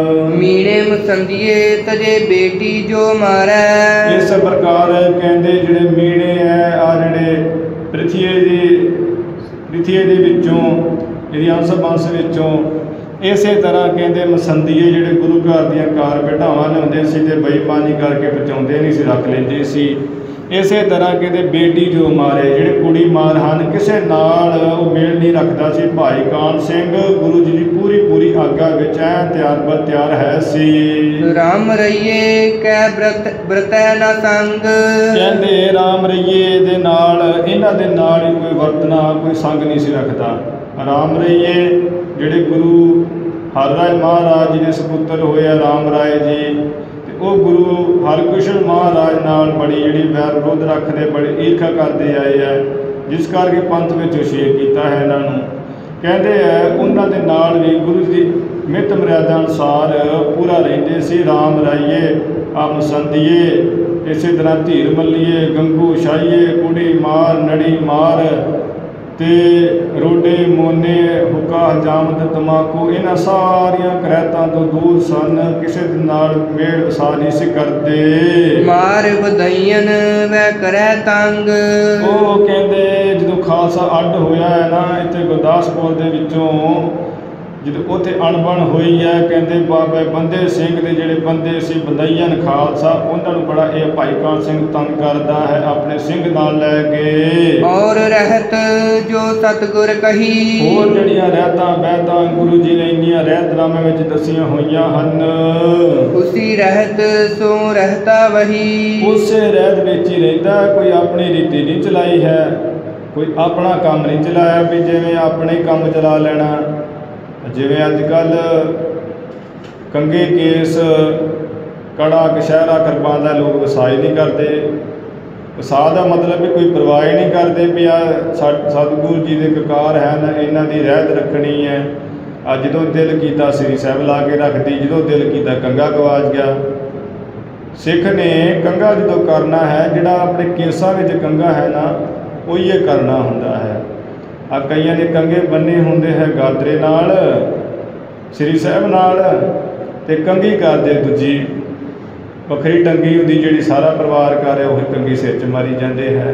ਮੀਣੇ ਮਸੰਦੀਏ ਤਜੇ ਬੇਟੀ ਜੋ ਮਾਰੈ। ਇਸ ਪ੍ਰਕਾਰ ਕਹਿੰਦੇ ਜਿਹੜੇ ਮੀਣੇ ਹੈ ਆ ਜਿਹੜੇ ਪ੍ਰਿਥੀਏ ਦੀ ਪ੍ਰਿਥੀਏ ਦੇ ਵਿੱਚੋਂ ਇਹਦੀ ਅੰਸ਼ ਬੰਸ ਵਿੱਚੋਂ, ਇਸੇ ਤਰ੍ਹਾਂ ਕਹਿੰਦੇ ਮਸੰਦੀਏ ਜਿਹੜੇ ਗੁਰੂ ਘਰ ਦੀਆਂ ਕਾਰ ਬਿਠਾਵਾਂ ਲਿਆਉਂਦੇ ਸੀ ਤੇ ਬੇਈਮਾਨੀ ਕਰਕੇ ਪਹੁੰਚਾਉਂਦੇ ਨਹੀਂ ਸੀ, ਰੱਖ ਲੈਂਦੇ ਸੀ। ਇਸੇ ਤਰ੍ਹਾਂ ਕਹਿੰਦੇ ਬੇਟੀ ਜੋ ਮਾਰੇ, ਜਿਹੜੇ ਕੁੜੀ ਮਾਰ ਹਨ, ਕਿਸੇ ਨਾਲ ਉਹ ਮੇਲ ਨਹੀਂ ਰੱਖਦਾ ਸੀ। ਭਾਈ ਕਾਹਨ ਸਿੰਘ ਗੁਰੂ ਜੀ ਦੀ ਪੂਰੀ ਪੂਰੀ ਆਗਿਆ ਵਿੱਚ ਐ ਤਿਆਰ ਬਰ ਤਿਆਰ ਹੈ ਸੀ। ਰਾਮ ਰਈਏ ਕੈ ਬ੍ਰਤ ਬ੍ਰਤੈ ਨਾ ਸੰਗ। ਕਹਿੰਦੇ ਰਾਮ ਰਈਏ ਦੇ ਨਾਲ, ਇਹਨਾਂ ਦੇ ਨਾਲ ਹੀ ਕੋਈ ਵਰਤਣਾ, ਕੋਈ ਸੰਗ ਨਹੀਂ ਸੀ ਰੱਖਦਾ। ਰਾਮ ਰਈਏ ਜਿਹੜੇ ਗੁਰੂ ਹਰਿਰਾਏ ਮਹਾਰਾਜ ਜੀ ਦੇ ਸਪੁੱਤਰ ਹੋਏ ਆ ਰਾਮ ਰਾਏ ਜੀ, ਤੇ ਉਹ ਗੁਰੂ ਹਰਕ੍ਰਿਸ਼ਨ ਮਹਾਰਾਜ ਨਾਲ ਬੜੀ ਜਿਹੜੀ ਵੈਰ ਵਿਰੋਧ ਰੱਖਦੇ, ਬੜੀ ਈਰਖਾ ਕਰਦੇ ਆਏ ਹੈ, ਜਿਸ ਕਰਕੇ ਪੰਥ ਵਿੱਚ ਉਛੇਰ ਕੀਤਾ ਹੈ ਇਹਨਾਂ ਨੂੰ। ਕਹਿੰਦੇ ਹੈ ਉਹਨਾਂ ਦੇ ਨਾਲ ਵੀ ਗੁਰੂ ਜੀ ਦੀ ਮਿੱਤ ਮਰਿਆਦਾ ਅਨੁਸਾਰ ਪੂਰਾ ਰਹਿੰਦੇ ਸੀ। ਰਾਮ ਰਾਈਏ ਆ ਮਸੰਦੀਏ, ਇਸੇ ਤਰ੍ਹਾਂ ਧੀਰ ਮੱਲੀਏ, ਗੰਗੂ ਸ਼ਾਹੀਏ, ਕੁੜੀ ਮਾਰ, ਨੜੀ ਮਾਰ ਤੇ ਰੋਡੇ ਮੋਨੇ, ਹੁੱਕਾ ਹਜਾਮਤ, ਤਮਾਕੂ, ਇਹਨਾਂ ਸਾਰੀਆਂ ਕਰੈਤਾਂ ਤੋਂ ਦੂਰ ਸਨ। ਕਿਸੇ ਦੇ ਨਾਲ ਮੇਲ ਵਸਾ ਨਹੀਂ ਸੀ ਕਰਦੇ। ਮਾਰ ਵਧਈਨ ਵੈ ਕਰੈ ਤੰਗ। ਉਹ ਕਹਿੰਦੇ ਜਦੋਂ ਖਾਲਸਾ ਅੱਡ ਹੋਇਆ ਹੈ ਨਾ ਇੱਥੇ ਗੁਰਦਾਸਪੁਰ ਦੇ ਵਿੱਚੋਂ, ਜਦੋਂ ਉੱਥੇ ਅਣਬਣ ਹੋਈ ਹੈ, ਕਹਿੰਦੇ ਬਾਬੇ ਬੰਦੇ ਸਿੰਘ ਦੇ ਜਿਹੜੇ ਬੰਦੇ ਸੀ ਬੰਦਈਨ ਖਾਲਸਾ, ਉਹਨਾਂ ਨੂੰ ਬੜਾ ਇਹ ਭਾਈ ਕਾਹਨ ਸਿੰਘ ਤੰਗ ਕਰਦਾ ਹੈ ਆਪਣੇ ਸਿੰਘ ਨਾਲ ਲੈ ਕੇ। ਔਰ ਰਹਿਤ ਜੋ ਸਤਿਗੁਰ ਕਹੀ। ਹੋਰ ਜਿਹੜੀਆਂ ਰਹਿਤਾਂ ਬਹਿਤਾਂ ਗੁਰੂ ਜੀ ਨੇ ਇੰਨੀਆਂ ਰਹਿਤਨਾਮੇ ਵਿੱਚ ਦੱਸੀਆਂ ਹੋਈਆਂ ਹਨ। ਉਸੀ ਰਹਿਤ ਸੋ ਰਹਿਤਾ ਵਹੀ। ਉਸੇ ਰਹਿਤ ਵਿੱਚ ਹੀ ਰਹਿੰਦਾ, ਕੋਈ ਆਪਣੀ ਰੀਤੀ ਨਹੀਂ ਚਲਾਈ ਹੈ, ਕੋਈ ਆਪਣਾ ਕੰਮ ਨਹੀਂ ਚਲਾਇਆ ਵੀ ਜਿਵੇਂ ਆਪਣੇ ਕੰਮ ਚਲਾ ਲੈਣਾ। ਜਿਵੇਂ ਅੱਜ ਕੱਲ੍ਹ ਕੰਘੇ ਕੇਸ, ਕੜਾ ਕਛਹਿਰਾ ਕਿਰਪਾਨ ਦਾ ਲੋਕ ਵਸਾਈ ਨਹੀਂ ਕਰਦੇ। ਵਸਾਹ ਦਾ ਮਤਲਬ ਵੀ ਕੋਈ ਪਰਵਾਹ ਹੀ ਨਹੀਂ ਕਰਦੇ ਵੀ ਆ ਸਤਿਗੁਰੂ ਜੀ ਦੇ ਕਕਾਰ ਹਨ, ਇਹਨਾਂ ਦੀ ਰਹਿਤ ਰੱਖਣੀ ਹੈ। ਅੱਜ ਜਦੋਂ ਦਿਲ ਕੀਤਾ ਸ੍ਰੀ ਸਾਹਿਬ ਲਾ ਕੇ ਰੱਖਦੀ, ਜਦੋਂ ਦਿਲ ਕੀਤਾ ਕੰਘਾ ਗਵਾਚ ਗਿਆ। ਸਿੱਖ ਨੇ ਕੰਘਾ ਜਦੋਂ ਕਰਨਾ ਹੈ, ਜਿਹੜਾ ਆਪਣੇ ਕੇਸਾਂ ਵਿੱਚ ਕੰਘਾ ਹੈ ਨਾ, ਉਹੀ ਇਹ ਕਰਨਾ ਹੁੰਦਾ ਹੈ। ਆ ਕਈਆਂ ਦੇ ਕੰਘੇ ਬੰਨੇ ਹੁੰਦੇ ਹੈ ਗਾਦਰੇ ਨਾਲ, ਸ੍ਰੀ ਸਾਹਿਬ ਨਾਲ, ਤੇ ਕੰਘੀ ਕਰਦੇ ਦੂਜੀ ਵੱਖਰੀ ਟੰਗੀ ਹੁੰਦੀ ਜਿਹੜੀ ਸਾਰਾ ਪਰਿਵਾਰ ਕਰ ਰਿਹਾ, ਉਹੀ ਕੰਘੀ ਸਿਰ 'ਚ ਮਾਰੀ ਜਾਂਦੇ ਹੈ।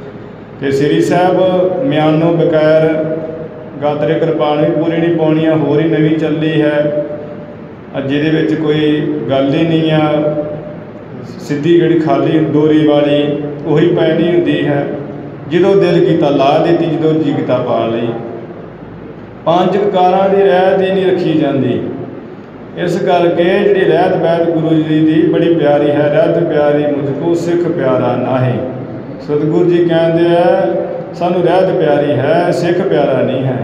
ਤੇ ਸ੍ਰੀ ਸਾਹਿਬ ਮਿਆਨੋਂ ਬਗੈਰ ਗਾਦਰੇ ਕਿਰਪਾਨ ਵੀ ਪੂਰੀ ਨਹੀਂ ਪਾਉਣੀ ਆ, ਹੋਰ ਹੀ ਨਵੀਂ ਚੱਲੀ ਹੈ, ਜਿਹਦੇ ਵਿੱਚ ਕੋਈ ਗੱਲ ਹੀ ਨਹੀਂ ਆ, ਸਿੱਧੀ ਜਿਹੜੀ ਖਾਲੀ ਡੋਰੀ ਵਾਲੀ ਉਹੀ ਪੈਣੀ ਹੁੰਦੀ ਹੈ। ਜਦੋਂ ਦਿਲ ਕੀਤਾ ਲਾ ਦਿੱਤੀ, ਜਦੋਂ ਜੀ ਕੀਤਾ ਪਾ ਲਈ। ਪੰਜ ਕਕਾਰਾਂ ਦੀ ਰਹਿਤ ਹੀ ਨਹੀਂ ਰੱਖੀ ਜਾਂਦੀ। ਇਸ ਕਰਕੇ ਜਿਹੜੀ ਰਹਿਤ ਬੈਤ ਗੁਰੂ ਜੀ ਦੀ ਬੜੀ ਪਿਆਰੀ ਹੈ। ਰਹਿਤ ਪਿਆਰੀ ਮੁਝਕੋ ਸਿੱਖ ਪਿਆਰਾ ਨਾਹੀਂ। ਸਤਿਗੁਰੂ ਜੀ ਕਹਿੰਦੇ ਆ ਸਾਨੂੰ ਰਹਿਤ ਪਿਆਰੀ ਹੈ, ਸਿੱਖ ਪਿਆਰਾ ਨਹੀਂ ਹੈ।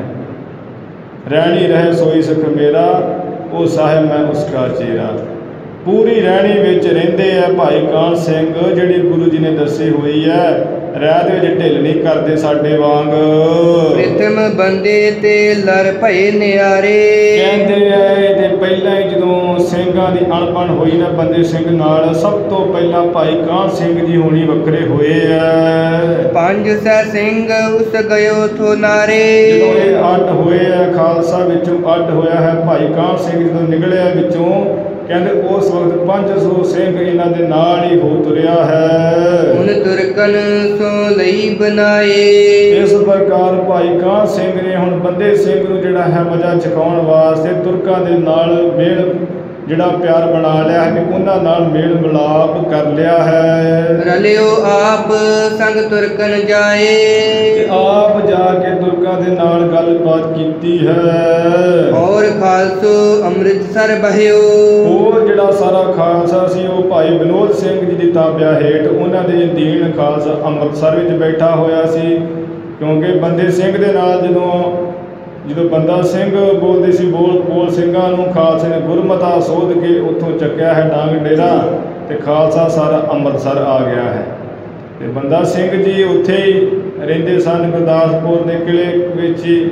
ਰਹਿਣੀ ਰਹੇ ਸੋਈ ਸਿੱਖ ਮੇਰਾ, ਉਹ ਸਾਹਿਬ ਮੈਂ ਉਸਕਾ ਚੇਰਾ। ਪੂਰੀ ਰਹਿਣੀ ਵਿੱਚ ਰਹਿੰਦੇ ਆ ਭਾਈ ਕਾਹਨ ਸਿੰਘ, ਜਿਹੜੀ ਗੁਰੂ ਜੀ ਨੇ ਦੱਸੀ ਹੋਈ ਹੈ। ਰਹਿਤ ਵਿੱਚ ਢਿੱਲ ਨਹੀਂ ਕਰਦੇ ਸਾਡੇ ਵਾਂਗ। ਪ੍ਰਿਥਮ ਬੰਦੇ ਤੇ ਲੜ ਭਏ ਨਿਆਰੇ। ਕਹਿੰਦੇ ਆ ਇਹਦੇ ਪਹਿਲਾਂ ਹੀ ਜਦੋਂ ਸਿੰਘਾਂ ਦੀ ਅਣਬਣ ਹੋਈ ਨਾ ਬੰਦੇ ਸਿੰਘ ਨਾਲ, ਸਭ ਤੋਂ ਪਹਿਲਾਂ ਭਾਈ ਕਾਹਨ ਸਿੰਘ ਜੀ ਹੋਣੀ ਵੱਖਰੇ ਹੋਏ ਆ। ਪੰਜ ਸੈ ਸਿੰਘ ਉਸ ਗਇਓ ਥੋ ਨਾਰੇ। ਜਦੋਂ ਇਹ ਅੱਡ ਹੋਏ ਆ, ਖਾਲਸਾ ਵਿੱਚੋਂ ਅੱਡ ਹੋਇਆ ਹੈ, ਭਾਈ ਕਾਹਨ ਸਿੰਘ ਜਦੋਂ ਨਿਕਲਿਆ ਵਿੱਚੋਂ, ਕਹਿੰਦੇ ਉਸ ਵਕਤ ਪੰਜ ਸੌ ਸਿੰਘ ਇਹਨਾਂ ਦੇ ਨਾਲ ਹੀ ਹੋ ਤੁਰਿਆ ਹੈ। ਹੁਣ ਤੁਰਕਨ ਸੋ ਲਈ ਬਣਾਏ। ਇਸ ਪ੍ਰਕਾਰ ਭਾਈ ਕਾਹਨ ਸਿੰਘ ਨੇ ਹੁਣ ਬੰਦੇ ਸਿੰਘ ਨੂੰ ਜਿਹੜਾ ਹੈ ਮਜ਼ਾ ਚੁਕਾਉਣ ਵਾਸਤੇ ਤੁਰਕਾਂ ਦੇ ਨਾਲ ਮੇਲ ਜਿਹੜਾ ਪਿਆਰ ਬਣਾ ਲਿਆ ਹੈ, ਕਿ ਉਹਨਾਂ ਨਾਲ ਮੇਲ ਮਿਲਾਪ ਕਰ ਲਿਆ ਹੈ। ਰਲਿਓ ਆਪ ਸੰਗ ਤੁਰਕਨ ਜਾਏ। ਤੇ ਆਪ ਜਾ ਕੇ ਤੁਰਕਾਂ ਦੇ ਨਾਲ ਗੱਲਬਾਤ ਕੀਤੀ ਹੈ। ਔਰ ਖਾਲਸੋ ਅੰਮ੍ਰਿਤਸਰ ਬਹਿਓ। ਉਹ ਜਿਹੜਾ ਸਾਰਾ ਖਾਲਸਾ ਸੀ ਉਹ ਭਾਈ ਵਿਨੋਦ ਸਿੰਘ ਜੀ ਦੀ ਤਾਬਿਆ ਹੇਠ, ਉਹਨਾਂ ਦੇ ਅਧੀਨ ਖਾਲਸਾ ਅੰਮ੍ਰਿਤਸਰ ਵਿੱਚ ਬੈਠਾ ਹੋਇਆ ਸੀ। ਕਿਉਂਕਿ ਬੰਦੇ ਸਿੰਘ ਦੇ ਨਾਲ ਜਦੋਂ ਜਦੋਂ ਬੰਦਾ ਸਿੰਘ ਬੋਲਦੇ ਸੀ ਬੋਲ ਬੋਲ ਸਿੰਘਾਂ ਨੂੰ ਖਾਲਸੇ ਨੇ ਗੁਰਮਤਾ ਸੋਧ ਕੇ ਉੱਥੋਂ ਚੱਕਿਆ ਹੈ ਡਾਂਗ ਡੇਰਾ ਅਤੇ ਖਾਲਸਾ ਸਾਰਾ ਅੰਮ੍ਰਿਤਸਰ ਆ ਗਿਆ ਹੈ। ਅਤੇ ਬੰਦਾ ਸਿੰਘ ਜੀ ਉੱਥੇ ਹੀ ਰਹਿੰਦੇ ਸਨ ਗੁਰਦਾਸਪੁਰ ਦੇ ਕਿਲ੍ਹੇ ਵਿੱਚ ਹੀ।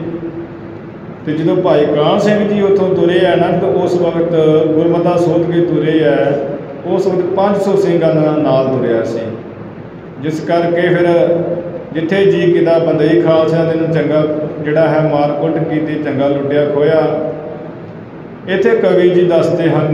ਅਤੇ ਜਦੋਂ ਭਾਈ ਕਾਹਨ ਸਿੰਘ ਜੀ ਉੱਥੋਂ ਤੁਰੇ ਹੈ ਨਾ, ਜਦੋਂ ਉਸ ਵਕਤ ਗੁਰਮਤਾ ਸੋਧ ਕੇ ਤੁਰੇ ਹੈ, ਉਸ ਵਕਤ ਪੰਜ ਸੌ ਸਿੰਘਾਂ ਨਾਲ ਨਾਲ ਤੁਰਿਆ ਸੀ। ਜਿਸ ਕਰਕੇ ਫਿਰ ਜਿੱਥੇ ਜੀ ਕਿਦਾ ਬੰਦਈ ਖਾਲਸਿਆਂ ਦੇ ਨੂੰ ਚੰਗਾ ਜਿਹੜਾ ਹੈ ਮਾਰ ਕੁੱਟ ਕੀਤੀ, ਚੰਗਾ ਲੁੱਟਿਆ ਖੋਇਆ। ਇੱਥੇ ਕਵੀ ਜੀ ਦੱਸਦੇ ਹਨ,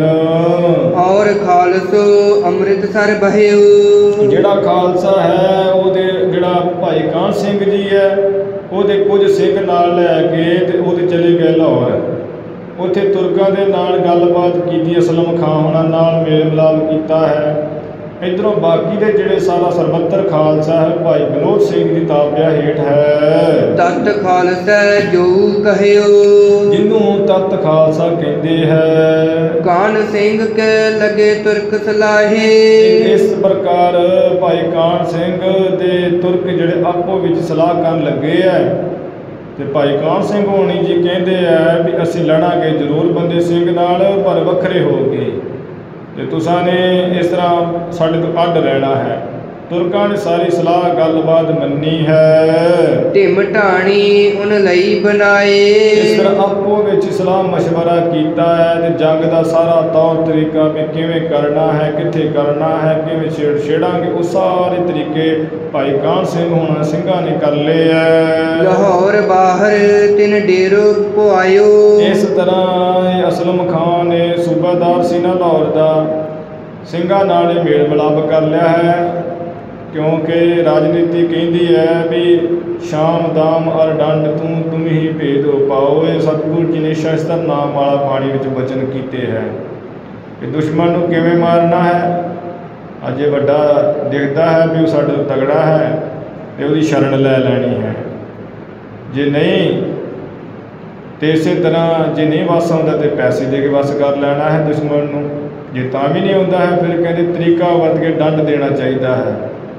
ਔਰ ਖਾਲਸੋ ਅੰਮ੍ਰਿਤਸਰ ਬਹਿਓ। ਜਿਹੜਾ ਖਾਲਸਾ ਹੈ ਉਹਦੇ ਜਿਹੜਾ ਭਾਈ ਕਾਹਨ ਸਿੰਘ ਜੀ ਹੈ ਉਹਦੇ ਕੁਝ ਸਿੰਘ ਨਾਲ ਲੈ ਕੇ ਤੇ ਉਹਦੇ ਚਲੇ ਗਏ ਲਾਹੌਰ। ਉੱਥੇ ਤੁਰਕਾਂ ਦੇ ਨਾਲ ਗੱਲਬਾਤ ਕੀਤੀ, ਅਸਲਮ ਖਾਂ ਹੋਣਾ ਨਾਲ ਮੇਲ ਮਿਲਾਪ ਕੀਤਾ ਹੈ। ਇੱਧਰੋਂ ਬਾਕੀ ਦੇ ਜਿਹੜੇ ਸਾਰਾ ਸਰਬੱਤਰ ਖਾਲਸਾ ਹੈ ਭਾਈ ਵਿਨੋਦ ਸਿੰਘ ਦੀ ਤਾਬਿਆ ਹੇਠ ਹੈ। ਤਤ ਖਾਲਸਾ ਜੋ ਕਹਿਓ, ਜਿਹਨੂੰ ਤਤ ਖਾਲਸਾ ਕਹਿੰਦੇ ਹੈ। ਕਾਹਨ ਸਿੰਘ ਕੇ ਲਗੇ ਤੁਰਕ ਸਲਾਹੇ। ਇਸ ਪ੍ਰਕਾਰ ਭਾਈ ਕਾਹਨ ਸਿੰਘ ਦੇ ਤੁਰਕ ਜਿਹੜੇ ਆਪੋ ਵਿੱਚ ਸਲਾਹ ਕਰਨ ਲੱਗੇ ਹੈ ਤੇ ਭਾਈ ਕਾਹਨ ਸਿੰਘ ਹੋਣੀ ਜੀ ਕਹਿੰਦੇ ਹੈ ਵੀ ਅਸੀਂ ਲੜਾਂਗੇ ਜ਼ਰੂਰ ਬੰਦੇ ਸਿੰਘ ਨਾਲ, ਪਰ ਵੱਖਰੇ ਹੋ ਕੇ, ਤੇ ਤੁਸਾਂ ਨੇ ਇਸ ਤਰ੍ਹਾਂ ਸਾਡੇ ਤੋਂ ਅੱਡ ਰਹਿਣਾ ਹੈ। ਤੁਰਕਾਂ ਨੇ ਸਾਰੀ ਸਲਾਹ ਗੱਲਬਾਤ ਮੰਨੀ ਹੈ। ਢਿਮ ਢਾਣੀ ਉਨ ਲਈ ਬਣਾਏ। ਇਸ ਤਰ੍ਹਾਂ ਆਪੋ ਵਿੱਚ ਸਲਾਹ ਮਸ਼ਵਰਾ ਕੀਤਾ ਹੈ ਤੇ ਜੰਗ ਦਾ ਸਾਰਾ ਤੌਰ ਤਰੀਕਾ ਵੀ ਕਿਵੇਂ ਕਰਨਾ ਹੈ, ਕਿੱਥੇ ਕਰਨਾ ਹੈ, ਕਿਵੇਂ ਛੇੜ ਛੇੜਾਂਗੇ, ਉਹ ਸਾਰੇ ਤਰੀਕੇ ਭਾਈ ਕਾਹਨ ਸਿੰਘ ਹੋਣਾ ਸਿੰਘਾਂ ਨੇ ਕਰ ਲਏ ਹੈ। ਲਾਹੌਰ ਬਾਹਰ ਤਿੰਨ ਡੇਰੋ ਪੁਆਇਓ। ਇਸ ਤਰ੍ਹਾਂ ਅਸਲਮ ਖਾਂ ਨੇ ਸੂਬਾਦਾਰ ਸੀ ਨਾ ਲਾਹੌਰ ਦਾ, ਸਿੰਘਾਂ ਨਾਲ ਮੇਲ ਮਿਲਾਪ ਕਰ ਲਿਆ ਹੈ। ਕਿਉਂਕਿ ਰਾਜਨੀਤੀ ਕਹਿੰਦੀ ਹੈ ਵੀ ਸ਼ਾਮ ਦਾਮ ਅਰ ਡੰਡ ਤੂੰ ਤੁਮ ਹੀ ਭੇਦੋ ਪਾਓ। ਇਹ ਸਤਿਗੁਰੂ ਜੀ ਨੇ ਸ਼ਸਤਰ ਨਾਮ ਵਾਲਾ ਬਾਣੀ ਵਿੱਚ ਬਚਨ ਕੀਤੇ ਹੈ ਕਿ ਦੁਸ਼ਮਣ ਨੂੰ ਕਿਵੇਂ ਮਾਰਨਾ ਹੈ। ਅੱਜ ਇਹ ਵੱਡਾ ਦਿਖਦਾ ਹੈ ਵੀ ਉਹ ਸਾਡੇ ਤੋਂ ਤਗੜਾ ਹੈ ਅਤੇ ਉਹਦੀ ਸ਼ਰਨ ਲੈ ਲੈਣੀ ਹੈ। ਜੇ ਨਹੀਂ ਤੇ ਇਸੇ ਤਰ੍ਹਾਂ ਜੇ ਨਹੀਂ ਵੱਸ ਆਉਂਦਾ ਤੇ ਪੈਸੇ ਦੇ ਕੇ ਵੱਸ ਕਰ ਲੈਣਾ ਹੈ ਦੁਸ਼ਮਣ ਨੂੰ। ਜੇ ਤਾਂ ਵੀ ਨਹੀਂ ਆਉਂਦਾ ਹੈ ਫਿਰ ਕਹਿੰਦੇ ਤਰੀਕਾ ਵਰਤ ਕੇ ਡੰਡ ਦੇਣਾ ਚਾਹੀਦਾ ਹੈ।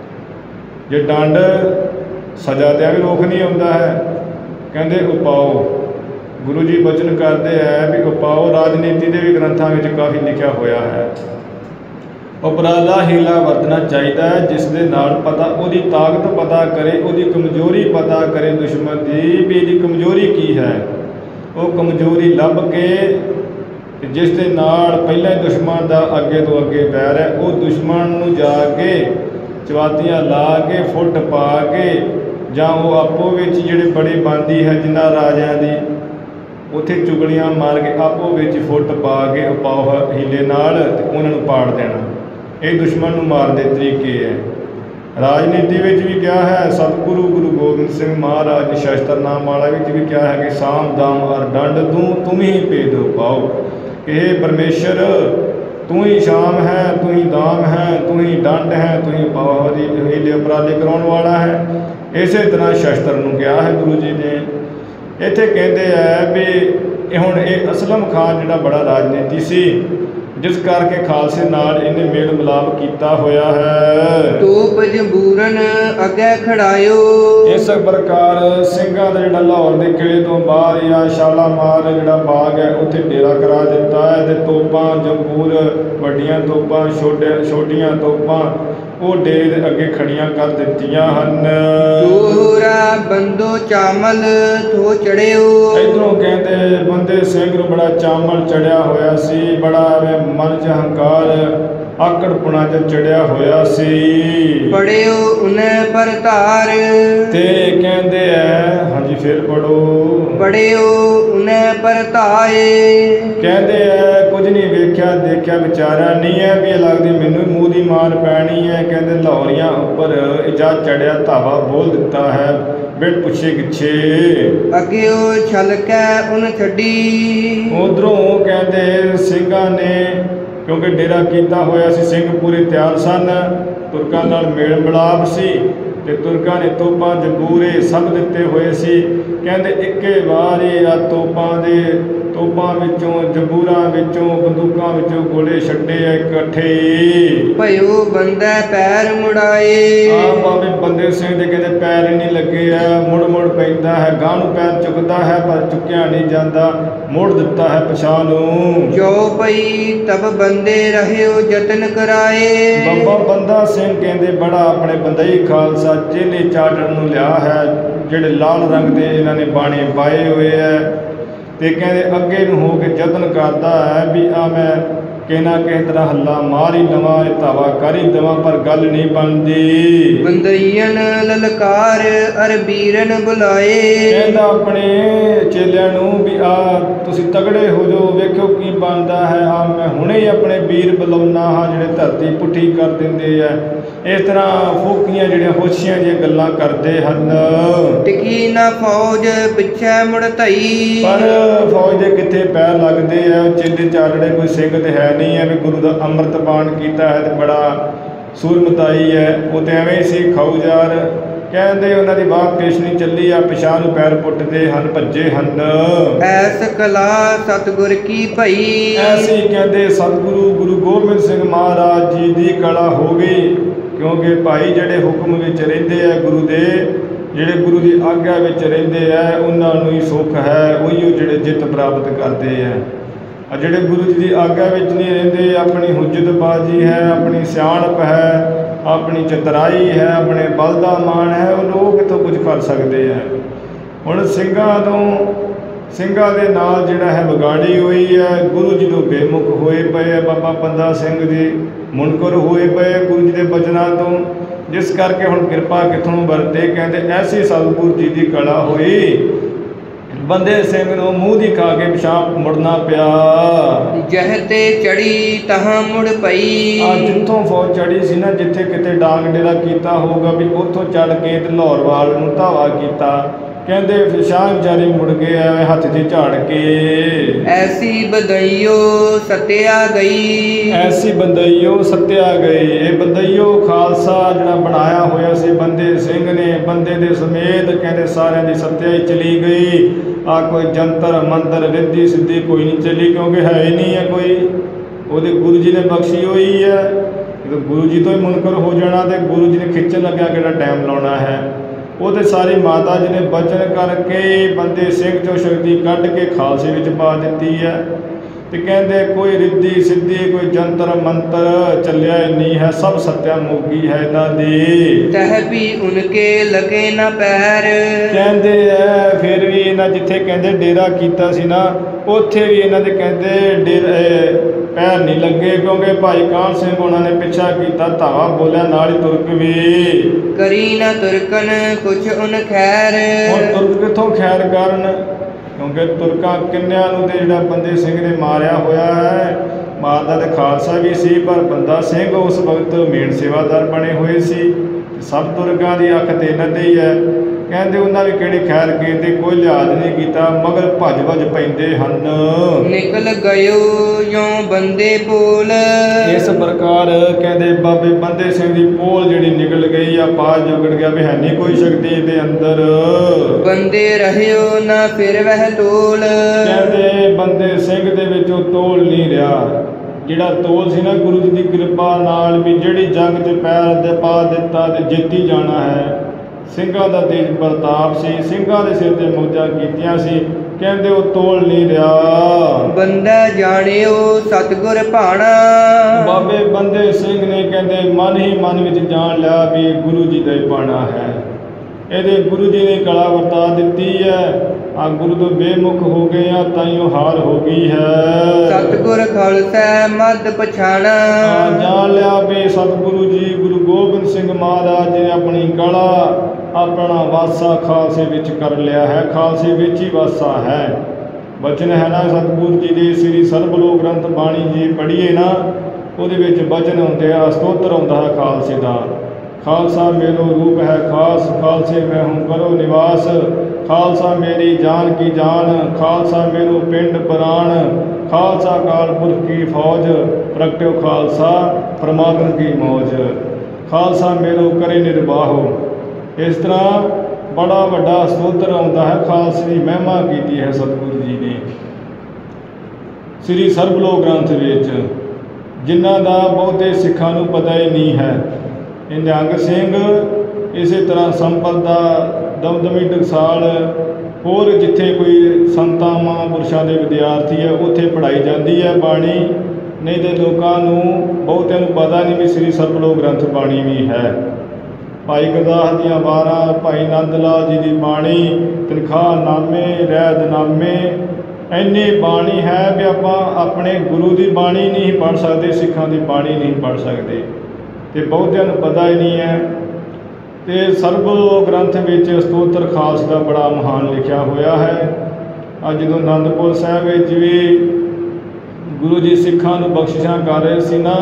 ਜੇ ਡੰਡ ਸਜ਼ਾ ਦਿਆਂ ਵੀ ਰੋਕ ਨਹੀਂ ਆਉਂਦਾ ਹੈ, ਕਹਿੰਦੇ ਉਪਾਓ। ਗੁਰੂ ਜੀ ਬਚਨ ਕਰਦੇ ਹੈ ਵੀ ਉਪਾਓ ਰਾਜਨੀਤੀ ਦੇ ਵੀ ਗ੍ਰੰਥਾਂ ਵਿੱਚ ਕਾਫੀ ਲਿਖਿਆ ਹੋਇਆ ਹੈ। ਉਪਰਾਲਾ ਹੀਲਾ ਵਰਤਣਾ ਚਾਹੀਦਾ ਹੈ ਜਿਸ ਦੇ ਨਾਲ ਪਤਾ ਉਹਦੀ ਤਾਕਤ ਪਤਾ ਕਰੇ, ਉਹਦੀ ਕਮਜ਼ੋਰੀ ਪਤਾ ਕਰੇ ਦੁਸ਼ਮਣ ਦੀ ਵੀ ਇਹਦੀ ਕਮਜ਼ੋਰੀ ਕੀ ਹੈ। ਉਹ ਕਮਜ਼ੋਰੀ ਲੱਭ ਕੇ ਜਿਸ ਦੇ ਨਾਲ ਪਹਿਲਾਂ ਹੀ ਦੁਸ਼ਮਣ ਦਾ ਅੱਗੇ ਤੋਂ ਅੱਗੇ ਬੈਰ ਹੈ, ਉਹ ਦੁਸ਼ਮਣ ਨੂੰ ਜਾ ਕੇ ਚਵਾਤੀਆਂ ਲਾ ਕੇ ਫੁੱਟ ਪਾ ਕੇ, ਜਾਂ ਉਹ ਆਪੋ ਵਿੱਚ ਜਿਹੜੇ ਬੜੇ ਬੰਦੀ ਹੈ ਜਿਨ੍ਹਾਂ ਰਾਜਿਆਂ ਦੀ, ਉੱਥੇ ਚੁਗਲੀਆਂ ਮਾਰ ਕੇ ਆਪੋ ਵਿੱਚ ਫੁੱਟ ਪਾ ਕੇ ਉਪਾਅ ਹੀਲੇ ਨਾਲ ਤੇ ਉਹਨਾਂ ਨੂੰ ਪਾੜ ਦੇਣਾ। ਇਹ ਦੁਸ਼ਮਣ ਨੂੰ ਮਾਰਨ ਦੇ ਤਰੀਕੇ ਹੈ। ਰਾਜਨੀਤੀ ਵਿੱਚ ਵੀ ਕਿਹਾ ਹੈ, ਸਤਿਗੁਰੂ ਗੁਰੂ ਗੋਬਿੰਦ ਸਿੰਘ ਮਹਾਰਾਜ ਨੇ ਸ਼ਸਤਰਨਾਮ ਵਾਲਾ ਵਿੱਚ ਵੀ ਕਿਹਾ ਹੈ ਕਿ ਸਾਮ ਦਾਮ ਅਰ ਡੰਡ ਤੂੰ ਤੁਮ ਹੀ ਭੇਦ ਪਾਓ। ਇਹ ਪਰਮੇਸ਼ਰ ਤੂੰ ਹੀ ਸ਼ਾਮ ਹੈ, ਤੂੰ ਹੀ ਦਾਮ ਹੈ, ਤੂੰ ਹੀ ਡੰਡ ਹੈ, ਤੂੰ ਹੀ ਉਪਾਅ ਦੀ ਹੀਲੇ ਉਪਰਾਲੇ ਕਰਾਉਣ ਵਾਲਾ ਹੈ। ਇਸੇ ਤਰ੍ਹਾਂ ਸ਼ਸਤਰ ਨੂੰ ਕਿਹਾ ਹੈ ਗੁਰੂ ਜੀ ਨੇ। ਇੱਥੇ ਕਹਿੰਦੇ ਹੈ ਵੀ ਇਹ ਹੁਣ ਇਹ ਅਸਲਮ ਖਾਨ ਜਿਹੜਾ ਬੜਾ ਰਾਜਨੀਤੀ ਸੀ, ਜਿਸ ਕਰਕੇ ਖਾਲਸੇ ਨਾਲ ਇਹਨੇ ਮੇਲ ਮਿਲਾਪ ਕੀਤਾ ਹੋਇਆ ਹੈ। ਤੋਪ ਜੰਬੂਰਨ ਅੱਗੇ ਖੜਾਇਓ। ਇਸ ਪ੍ਰਕਾਰ ਸਿੰਘਾਂ ਦਾ ਜਿਹੜਾ ਲਾਹੌਰ ਦੇ ਕਿਲੇ ਤੋਂ ਬਾਹਰ ਜਾਂ ਸ਼ਾਲਾਮਾਰ ਜਿਹੜਾ ਬਾਗ ਹੈ ਉੱਥੇ ਡੇਰਾ ਕਰਾ ਦਿੱਤਾ ਹੈ ਤੇ ਤੋਪਾਂ ਜੰਬੂਰ, ਵੱਡੀਆਂ ਤੋਪਾਂ, ਛੋਟੇ ਛੋਟੀਆਂ ਤੋਪਾਂ ਉਹ ਡੇਰੇ ਦੇ ਅੱਗੇ ਖੜੀਆਂ ਕਰ ਦਿੱਤੀਆਂ ਹਨ। ਦੋਹਰਾ ਬੰਦੋ ਚਾਮਲ ਥੋ ਚੜਿਓ। ਇੱਧਰੋਂ ਕਹਿੰਦੇ ਬੰਦੇ ਸਿੰਘ ਨੂੰ ਬੜਾ ਚਾਮਲ ਚੜਿਆ ਹੋਇਆ ਸੀ, ਬੜਾ ਮਨ 'ਚ ਹੰਕਾਰ ਆਕੜਪੁਣਾ 'ਚ ਚੜਿਆ ਹੋਇਆ ਸੀ। ਪੜਿਓ ਉਹਨੇ ਪਰ ਧਾਰ। ਤੇ ਕਹਿੰਦੇ ਹੈ, ਹਾਂਜੀ ਫਿਰ ਪੜੋ। ਪੜਿਓ ਉਹਨੇ ਪਰ ਧਾਏ। ਕਹਿੰਦੇ ਹੈ ਕੁਝ ਨਹੀਂ ਵੇਖਿਆ ਦੇਖਿਆ ਵਿਚਾਰਿਆ ਨਹੀਂ ਹੈ ਵੀ ਇਹ ਲੱਗਦੀ ਮੈਨੂੰ ਮੂੰਹ ਦੀ ਮਾਰ ਪੈਣੀ ਹੈ। ਕਹਿੰਦੇ ਲਾਹੌਰੀਆਂ ਉੱਪਰ ਇਜਾ ਚੜਿਆ ਧਾਵਾ ਬੋਲ ਦਿੱਤਾ ਹੈ ਬਿਨ ਪੁੱਛੇ ਗਿੱਛੇ। ਅੱਗੇ ਉਹ ਛਲ ਕੇ ਉਹਨ ਛੱਡੀ। ਉਧਰੋਂ ਕਹਿੰਦੇ ਸਿੰਘਾਂ ਨੇ ਕਿਉਂਕਿ ਡੇਰਾ ਕੀਤਾ ਹੋਇਆ ਸੀ, ਸਿੰਘ ਪੂਰੇ ਤਿਆਰ ਸਨ, ਤੁਰਕਾਂ ਨਾਲ ਮੇਲ ਮਿਲਾਪ ਸੀ ਤੇ ਤੁਰਕਾਂ ਨੇ ਤੋਪਾਂ ਜੰਬੂਰੇ ਸਭ ਦਿੱਤੇ ਹੋਏ ਸੀ। ਕਹਿੰਦੇ ਇੱਕੇ ਵਾਰ ਆ ਤੋਪਾਂ ਦੇ ਤੋਪਾਂ ਵਿੱਚੋਂ, ਜੰਬੂਰਾਂ ਵਿੱਚੋਂ, ਬੰਦੂਕਾਂ ਵਿੱਚੋਂ ਗੋਲੇ ਛੱਡੇ ਆ ਇਕੱਠੇ। ਭਇਓ ਬੰਦਾ ਪੈਰ ਮੁੜਾਏ। ਆ ਬਾਬੇ ਬੰਦੇ ਸਿੰਘ ਦੇ ਕਹਿੰਦੇ ਪੈਰ ਹੀ ਨਹੀਂ ਲੱਗੇ ਆ, ਮੁੜ ਮੁੜ ਪੈਂਦਾ ਹੈ, ਗਾਂ ਨੂੰ ਪੈਰ ਚੁੱਕਦਾ ਹੈ ਪਰ ਚੁੱਕਿਆ ਨਹੀਂ ਜਾਂਦਾ, ਮੋੜ ਦਿੱਤਾ ਹੈ ਪਛਾਣ ਨੂੰ। ਜੋ ਪਈ ਤਬ ਬੰਦੇ ਰਹਿਓ ਯਤਨ ਕਰਾਏ। ਬਾਬਾ ਬੰਦਾ ਸਿੰਘ ਕਹਿੰਦੇ ਬੜਾ ਆਪਣੇ ਬੰਦਈ ਖਾਲਸਾ ਚੇਲੇ ਚਾਟਣ ਨੂੰ ਲਿਆ ਹੈ, ਜਿਹੜੇ ਲਾਲ ਰੰਗ ਦੇ ਇਹਨਾਂ ਨੇ ਬਾਣੇ ਪਾਏ ਹੋਏ ਹੈ, ਤੇ ਕਹਿੰਦੇ ਅੱਗੇ ਨੂੰ ਹੋ ਕੇ ਯਤਨ ਕਰਦਾ ਹੈ ਵੀ ਆ ਮੈਂ ਕਿਹਨਾ ਕਿਸੇ ਤਰ੍ਹਾਂ ਹੱਲਾ ਮਾਰ ਹੀ ਲਵਾਂ, ਇਹ ਧਾਵਾ ਕਰ ਹੀ ਦੇਵਾਂ, ਪਰ ਗੱਲ ਨਹੀਂ ਬਣਦੀ। ਬੰਦਈਅਨ ਲਲਕਾਰ ਅਰ ਬੀਰਨ ਬੁਲਾਏ। ਕਹਿੰਦਾ ਆਪਣੇ ਚੇਲਿਆਂ ਨੂੰ ਵੀ ਆ ਤੁਸੀਂ ਤਗੜੇ ਹੋ ਜਾਓ, ਵੇਖੋ ਕੀ ਬਣਦਾ ਹੈ, ਆ ਮੈਂ ਹੁਣੇ ਹੀ ਆਪਣੇ ਵੀਰ ਬੁਲਾਉਣਾ ਹਾਂ ਜਿਹੜੇ ਧਰਤੀ ਪੁੱਠੀ ਕਰ ਦਿੰਦੇ ਆ। ਇਸ ਤਰ੍ਹਾਂ ਫੋਕੀਆਂ ਜਿਹੜੀਆਂ ਹੋਸ਼ੀਆਂ ਜਿਹੀਆਂ ਗੱਲਾਂ ਕਰਦੇ ਹਨ। ਟਿਕੀ ਨਾ ਫੌਜ ਪਿੱਛੇ ਮੁੜ ਧਈ। ਪਰ ਫੌਜ ਦੇ ਕਿੱਥੇ ਪੈਰ ਲੱਗਦੇ ਆ, ਚੇਲੇ ਚਾਲੜੇ ਕੋਈ ਸਿੰਘ ਤੇ ਹੈ ਨਹੀਂ ਹੈ ਵੀ ਗੁਰੂ ਦਾ ਅੰਮ੍ਰਿਤ ਪਾਨ ਕੀਤਾ ਹੈ ਤੇ ਬੜਾ ਸੂਰਮਤਾਈ ਹੈ। ਉਹ ਤੇ ਐਵੇਂ ਹੀ ਸੀ ਖਾਊਜਾਰ। ਕਹਿੰਦੇ ਉਹਨਾਂ ਦੀ ਬਾਤ ਪੇਸ਼ ਨਹੀਂ ਚੱਲੀ ਆ, ਪਿਛਾਂ ਨੂੰ ਪੈਰ ਪੁੱਟਦੇ ਹਨ, ਭੱਜੇ ਹਨ। ਐਸ ਕਲਾ ਸਤਿਗੁਰ ਕੀ ਭਈ। ਐਸੀ ਕਹਿੰਦੇ ਸਤਿਗੁਰੂ ਗੁਰੂ ਗੋਬਿੰਦ ਸਿੰਘ ਮਹਾਰਾਜ ਜੀ ਦੀ ਕਲਾ ਹੋ ਗਈ, ਕਿਉਂਕਿ ਭਾਈ ਜਿਹੜੇ ਹੁਕਮ ਵਿੱਚ ਰਹਿੰਦੇ ਆ ਗੁਰੂ ਦੇ, ਜਿਹੜੇ ਗੁਰੂ ਦੀ ਆਗਿਆ ਵਿੱਚ ਰਹਿੰਦੇ ਆ, ਉਹਨਾਂ ਨੂੰ ਹੀ ਸੁੱਖ ਹੈ, ਉਹੀ ਜਿਹੜੇ ਜਿੱਤ ਪ੍ਰਾਪਤ ਕਰਦੇ ਆ। ਆ ਜਿਹੜੇ ਗੁਰੂ ਜੀ ਦੀ ਆਗਿਆ ਵਿੱਚ ਨਹੀਂ ਰਹਿੰਦੇ, ਆਪਣੀ ਹੁਜਤਬਾਜ਼ੀ ਹੈ, ਆਪਣੀ ਸਿਆਣਪ ਹੈ, ਆਪਣੀ ਚਤਰਾਈ ਹੈ, ਆਪਣੇ ਬਲ ਦਾ ਮਾਣ ਹੈ, ਉਹ ਲੋਕ ਕਿੱਥੋਂ ਕੁਝ ਕਰ ਸਕਦੇ ਆ। ਹੁਣ ਸਿੰਘਾਂ ਤੋਂ ਸਿੰਘਾਂ ਦੇ ਨਾਲ ਜਿਹੜਾ ਹੈ ਵਿਗਾੜੀ ਹੋਈ ਹੈ, ਗੁਰੂ ਜੀ ਤੋਂ ਬੇਮੁਖ ਹੋਏ ਪਏ ਆ। ਬਾਬਾ ਬੰਦਾ ਸਿੰਘ ਜੀ ਮੁਨਕਰ ਹੋਏ ਪਏ ਗੁਰੂ ਜੀ ਦੇ ਬਚਨਾਂ ਤੋਂ, ਜਿਸ ਕਰਕੇ ਹੁਣ ਕਿਰਪਾ ਕਿੱਥੋਂ ਵਰਤੇ। ਕਹਿੰਦੇ ਐਸੀ ਸਤਿਗੁਰੂ ਜੀ ਦੀ ਕਲਾ ਹੋਈ, ਬੰਦੇ ਸਿੰਘ ਨੂੰ ਮੂੰਹ ਦੀ ਖਾ ਕੇ ਪਿਛਾਂਹ ਮੁੜਨਾ ਪਿਆ। ਜਹ ਤੇ ਚੜੀ ਤਹਾਂ ਮੁੜ ਪਈ। ਆ ਜਿੱਥੋਂ ਫੌਜ ਚੜੀ ਸੀ ਨਾ, ਜਿੱਥੇ ਕਿਤੇ ਡਾਂਗ ਡੇਰਾ ਕੀਤਾ ਹੋਊਗਾ ਵੀ ਉੱਥੋਂ ਚੜ ਕੇ ਤੇ ਲਾਹੌਰ ਵੱਲ ਨੂੰ ਧਾਵਾ ਕੀਤਾ। ਕਹਿੰਦੇ ਪਿਛਾਂਹ ਵਿਚਾਰੇ ਮੁੜ ਗਏ ਐਵੇਂ ਹੱਥ 'ਚ ਝਾੜ ਕੇ। ਐਸੀ ਬਦਈਓ ਸਤਿਆ ਗਈ। ਐਸੀ ਬੰਦਈਓ ਸੱਤਿਆ ਗਈ। ਇਹ ਬੰਦਈਓ ਖਾਲਸਾ ਜਿਹੜਾ ਬਣਾਇਆ ਹੋਇਆ ਸੀ ਬੰਦੇ ਸਿੰਘ ਨੇ, ਬੰਦੇ ਦੇ ਸਮੇਤ ਕਹਿੰਦੇ ਸਾਰਿਆਂ ਦੀ ਸੱਤਿਆ ਹੀ ਚਲੀ ਗਈ। ਆ ਕੋਈ ਜੰਤਰ ਮੰਤਰ ਰਿੱਧੀ ਸਿੱਧੀ ਕੋਈ ਨਹੀਂ ਚੱਲੀ, ਕਿਉਂਕਿ ਹੈ ਹੀ ਨਹੀਂ ਹੈ ਕੋਈ, ਉਹਦੇ ਗੁਰੂ ਜੀ ਨੇ ਬਖਸ਼ੀ ਹੋਈ ਹੈ। ਜਦੋਂ ਗੁਰੂ ਜੀ ਤੋਂ ਹੀ ਮੁਨਕਰ ਹੋ ਜਾਣਾ ਤੇ ਗੁਰੂ ਜੀ ਨੇ ਖਿੱਚਣ ਲੱਗਿਆ ਕਿਹੜਾ ਟਾਈਮ ਲਾਉਣਾ ਹੈ। ਉਹਦੇ ਸਾਰੀ ਮਾਤਾ ਜੀ ਨੇ ਬਚਨ ਕਰਕੇ ਬੰਦੇ ਸਿੰਘ ਚੋਂ ਸ਼ਕਤੀ ਕੱਢ ਕੇ ਖਾਲਸੇ ਵਿੱਚ ਪਾ ਦਿੱਤੀ ਹੈ। ਤੇ ਕਹਿੰਦੇ ਕੋਈ ਰਿੱਧੀ ਸਿੱਧੀ ਕੋਈ ਜੰਤਰ ਮੰਤਰ ਚੱਲਿਆ ਹੀ ਨਹੀਂ ਹੈ, ਸਭ ਸੱਤਿਆ ਮੋਗੀ ਹੈ ਇਹਨਾਂ ਦੀ। ਤਹ ਵੀ ਉਨਕੇ ਲਗੇ ਨਾ ਪੈਰ। ਕਹਿੰਦੇ ਐ ਫਿਰ ਵੀ ਇਹਨਾਂ ਜਿੱਥੇ ਕਹਿੰਦੇ ਡੇਰਾ ਕੀਤਾ ਸੀ ਨਾ, ਉੱਥੇ ਵੀ ਇਹਨਾਂ ਦੇ ਕਹਿੰਦੇ ਡੇਰੇ ਪੈਰ ਨਹੀਂ ਲੱਗੇ, ਕਿਉਂਕਿ ਭਾਈ ਕਾਹਨ ਸਿੰਘ ਉਹਨਾਂ ਨੇ ਪਿੱਛਾ ਕੀਤਾ, ਧਾਵਾ ਬੋਲਿਆ ਨਾਲ ਹੀ ਤੁਰਕ ਵੀ। ਕਰੀ ਨਾ ਤੁਰਕਨ ਕੁਛ ਉਨ ਖੈਰ। ਹੁਣ ਤੁਰਕ ਕਿੱਥੋਂ ਖੈਰ ਕਰਨ, ਕਿਉਂਕਿ ਤੁਰਕਾਂ ਕਿੰਨਿਆਂ ਨੂੰ ਤੇ ਜਿਹੜਾ ਬੰਦੇ ਸਿੰਘ ਨੇ ਮਾਰਿਆ ਹੋਇਆ ਹੈ। ਮਾਰਦਾ ਤੇ ਖਾਲਸਾ ਵੀ ਸੀ, ਪਰ ਬੰਦਾ ਸਿੰਘ ਉਸ ਵਕਤ ਮੇਨ ਸੇਵਾਦਾਰ ਬਣੇ ਹੋਏ ਸੀ। ਸਭ ਤੁਰਕਾਂ ਦੀ ਅੱਖ ਤੇ ਇਹਨਾਂ ਤੇ ਹੀ ਹੈ। ਕਹਿੰਦੇ ਉਹਨਾਂ ਵੀ ਕਿਹੜੀ ਖੈਰ ਕੀਤੇ, ਕੋਈ ਲਿਹਾਜ਼ ਨਹੀਂ ਕੀਤਾ, ਮਗਰ ਭੱਜ ਭੱਜ ਪੈਂਦੇ ਹਨ। ਨਿਕਲ ਗਇਓ ਯੋਂ ਬੰਦੇ ਪੋਲ। ਇਸ ਪ੍ਰਕਾਰ ਕਹਿੰਦੇ ਬਾਬੇ ਬੰਦੇ ਸਿੰਘ ਦੀ ਪੋਲ ਜਿਹੜੀ ਨਿਕਲ ਗਈ ਆ, ਪਾਜ ਜੁਗੜ ਗਿਆ ਵੀ ਹੈ ਨਹੀਂ ਕੋਈ ਸ਼ਕਤੀ ਇਹਦੇ ਅੰਦਰ। ਬੰਦੇ ਰਹਿਓ ਨਾ ਫਿਰ ਵਹਿ ਤੋਲ। ਕਹਿੰਦੇ ਬੰਦੇ ਸਿੰਘ ਦੇ ਵਿੱਚੋਂ ਤੋਲ ਨਹੀਂ ਰਿਹਾ। ਜਿਹੜਾ ਤੋਲ ਸੀ ਨਾ ਗੁਰੂ ਜੀ ਦੀ ਕਿਰਪਾ ਨਾਲ ਵੀ ਜਿਹੜੀ ਜੰਗ 'ਚ ਪੈਰ ਦੇ ਪਾ ਦਿੱਤਾ ਤੇ ਜਿੱਤੀ ਜਾਣਾ ਹੈ। ਸਿੰਘਾਂ ਦਾ ਤੇਜ ਪ੍ਰਤਾਪ ਸੀ, ਸਿੰਘਾਂ ਦੇ ਸਿਰ ਤੇ ਮੌਜਾਂ ਕੀਤੀਆਂ ਸੀ, ਕਹਿੰਦੇ ਉਹ ਤੋਲ ਨਹੀਂ ਰਿਹਾ। ਬੰਦਾ ਜਾਣਿਓ ਸਤਿਗੁਰ ਭਾਣਾ। ਬਾਬੇ ਬੰਦੇ ਸਿੰਘ ਨੇ ਕਹਿੰਦੇ ਮਨ ਹੀ ਮਨ ਵਿੱਚ ਜਾਣ ਲਿਆ ਵੀ ਇਹ ਗੁਰੂ ਜੀ ਦਾ ਹੀ ਬਾਣਾ ਹੈ। ਇਹਦੇ ਗੁਰੂ ਜੀ ਨੇ ਕਲਾ ਵਰਤਾ ਦਿੱਤੀ ਹੈ। ਆ ਗੁਰੂ ਤੋਂ ਬੇਮੁਖ ਹੋ ਗਏ ਆ, ਤਾਈਓ ਹਾਰ ਹੋ ਗਈ ਹੈ। ਸਤਿਗੁਰ ਖਾਲਸਾ ਮਦ ਪਛਾਣਾ। ਜਾਣ ਲਿਆ ਵੀ ਸਤਿਗੁਰੂ ਜੀ ਗੁਰੂ ਗੋਬਿੰਦ ਸਿੰਘ ਮਹਾਰਾਜ ਜੀ ਨੇ ਆਪਣੀ ਕਲਾ ਆਪਣਾ ਵਾਸਾ ਖਾਲਸੇ ਵਿੱਚ ਕਰ ਲਿਆ ਹੈ। ਖਾਲਸੇ ਵਿੱਚ ਹੀ ਵਾਸਾ ਹੈ। ਬਚਨ ਹੈ ਨਾ ਸਤਿਗੁਰੂ ਜੀ ਦੇ ਸ੍ਰੀ ਸਰਬਲੋਕ ਗ੍ਰੰਥ ਬਾਣੀ ਜੀ ਪੜ੍ਹੀਏ ਨਾ, ਉਹਦੇ ਵਿੱਚ ਬਚਨ ਹੁੰਦੇ ਆ, ਸਤੋਤਰ ਆਉਂਦਾ ਹੈ ਖਾਲਸੇ ਦਾ। ਖਾਲਸਾ ਮੇਰੋ ਰੂਪ ਹੈ ਖਾਸ, ਖਾਲਸੇ ਮੈਂ ਹੂੰ ਕਰੋ ਨਿਵਾਸ। ਖਾਲਸਾ ਮੇਰੀ ਜਾਨ ਕੀ ਜਾਨ, ਖਾਲਸਾ ਮੇਰੋ ਪਿੰਡ ਪ੍ਰਾਣ। ਖਾਲਸਾ ਕਾਲ ਪੁਰਖ ਕੀ ਫੌਜ, ਪ੍ਰਗਟਿਓ ਖਾਲਸਾ ਪਰਮਾਤਮ ਕੀ ਮੌਜ। ਖਾਲਸਾ ਮੇਰੋ ਕਰੇ ਨਿਰਬਾਹੋ। ਇਸ ਤਰ੍ਹਾਂ ਬੜਾ ਵੱਡਾ ਸਤੋਤਰ ਆਉਂਦਾ ਹੈ। ਖਾਲਸੇ ਦੀ ਮਹਿਮਾ ਕੀਤੀ ਹੈ ਸਤਿਗੁਰੂ ਜੀ ਨੇ। ਸ੍ਰੀ ਸਰਬਲੋਕ ਗ੍ਰੰਥ ਵਿੱਚ, ਜਿਨ੍ਹਾਂ ਦਾ ਬਹੁਤੇ ਸਿੱਖਾਂ ਨੂੰ ਪਤਾ ਹੀ ਨਹੀਂ ਹੈ। ਇਹ ਨਿਹੰਗ ਸਿੰਘ ਇਸੇ ਤਰ੍ਹਾਂ ਸੰਪਤ ਦਾ ਦਮਦਮੀ ਟਕਸਾਲ, ਹੋਰ ਜਿੱਥੇ ਕੋਈ ਸੰਤਾਂ ਮਹਾਂਪੁਰਸ਼ਾਂ ਦੇ ਵਿਦਿਆਰਥੀ ਹੈ ਉੱਥੇ ਪੜ੍ਹਾਈ ਜਾਂਦੀ ਹੈ ਬਾਣੀ, ਨਹੀਂ ਤਾਂ ਲੋਕਾਂ ਨੂੰ ਬਹੁਤਿਆਂ ਨੂੰ ਪਤਾ ਨਹੀਂ ਵੀ ਸ੍ਰੀ ਸਰਬਲੋਕ ਗ੍ਰੰਥ ਬਾਣੀ ਵੀ ਹੈ। ਭਾਈ ਗੁਰਦਾਸ ਦੀਆਂ ਵਾਰਾਂ, ਭਾਈ ਨੰਦ ਲਾਲ ਜੀ ਦੀ ਬਾਣੀ, ਤਨਖਾਹਨਾਮੇ, ਰਹਿਤਨਾਮੇ, ਇੰਨੀ ਬਾਣੀ ਹੈ ਵੀ ਆਪਾਂ ਆਪਣੇ ਗੁਰੂ ਦੀ ਬਾਣੀ ਨਹੀਂ ਪੜ੍ਹ ਸਕਦੇ, ਸਿੱਖਾਂ ਦੀ ਬਾਣੀ ਨਹੀਂ ਪੜ੍ਹ ਸਕਦੇ, ਅਤੇ ਬਹੁਤਿਆਂ ਨੂੰ ਪਤਾ ਹੀ ਨਹੀਂ ਹੈ। ਅਤੇ ਸਰਬਲੋਕ ਗ੍ਰੰਥ ਵਿੱਚ ਸਤੋਤਰ ਖਾਲਸ ਦਾ ਬੜਾ ਮਹਾਨ ਲਿਖਿਆ ਹੋਇਆ ਹੈ। ਅੱਜ ਜਦੋਂ ਅਨੰਦਪੁਰ ਸਾਹਿਬ ਵਿੱਚ ਵੀ ਗੁਰੂ ਜੀ ਸਿੱਖਾਂ ਨੂੰ ਬਖਸ਼ਿਸ਼ਾਂ ਕਰ ਰਹੇ ਸੀ ਨਾ,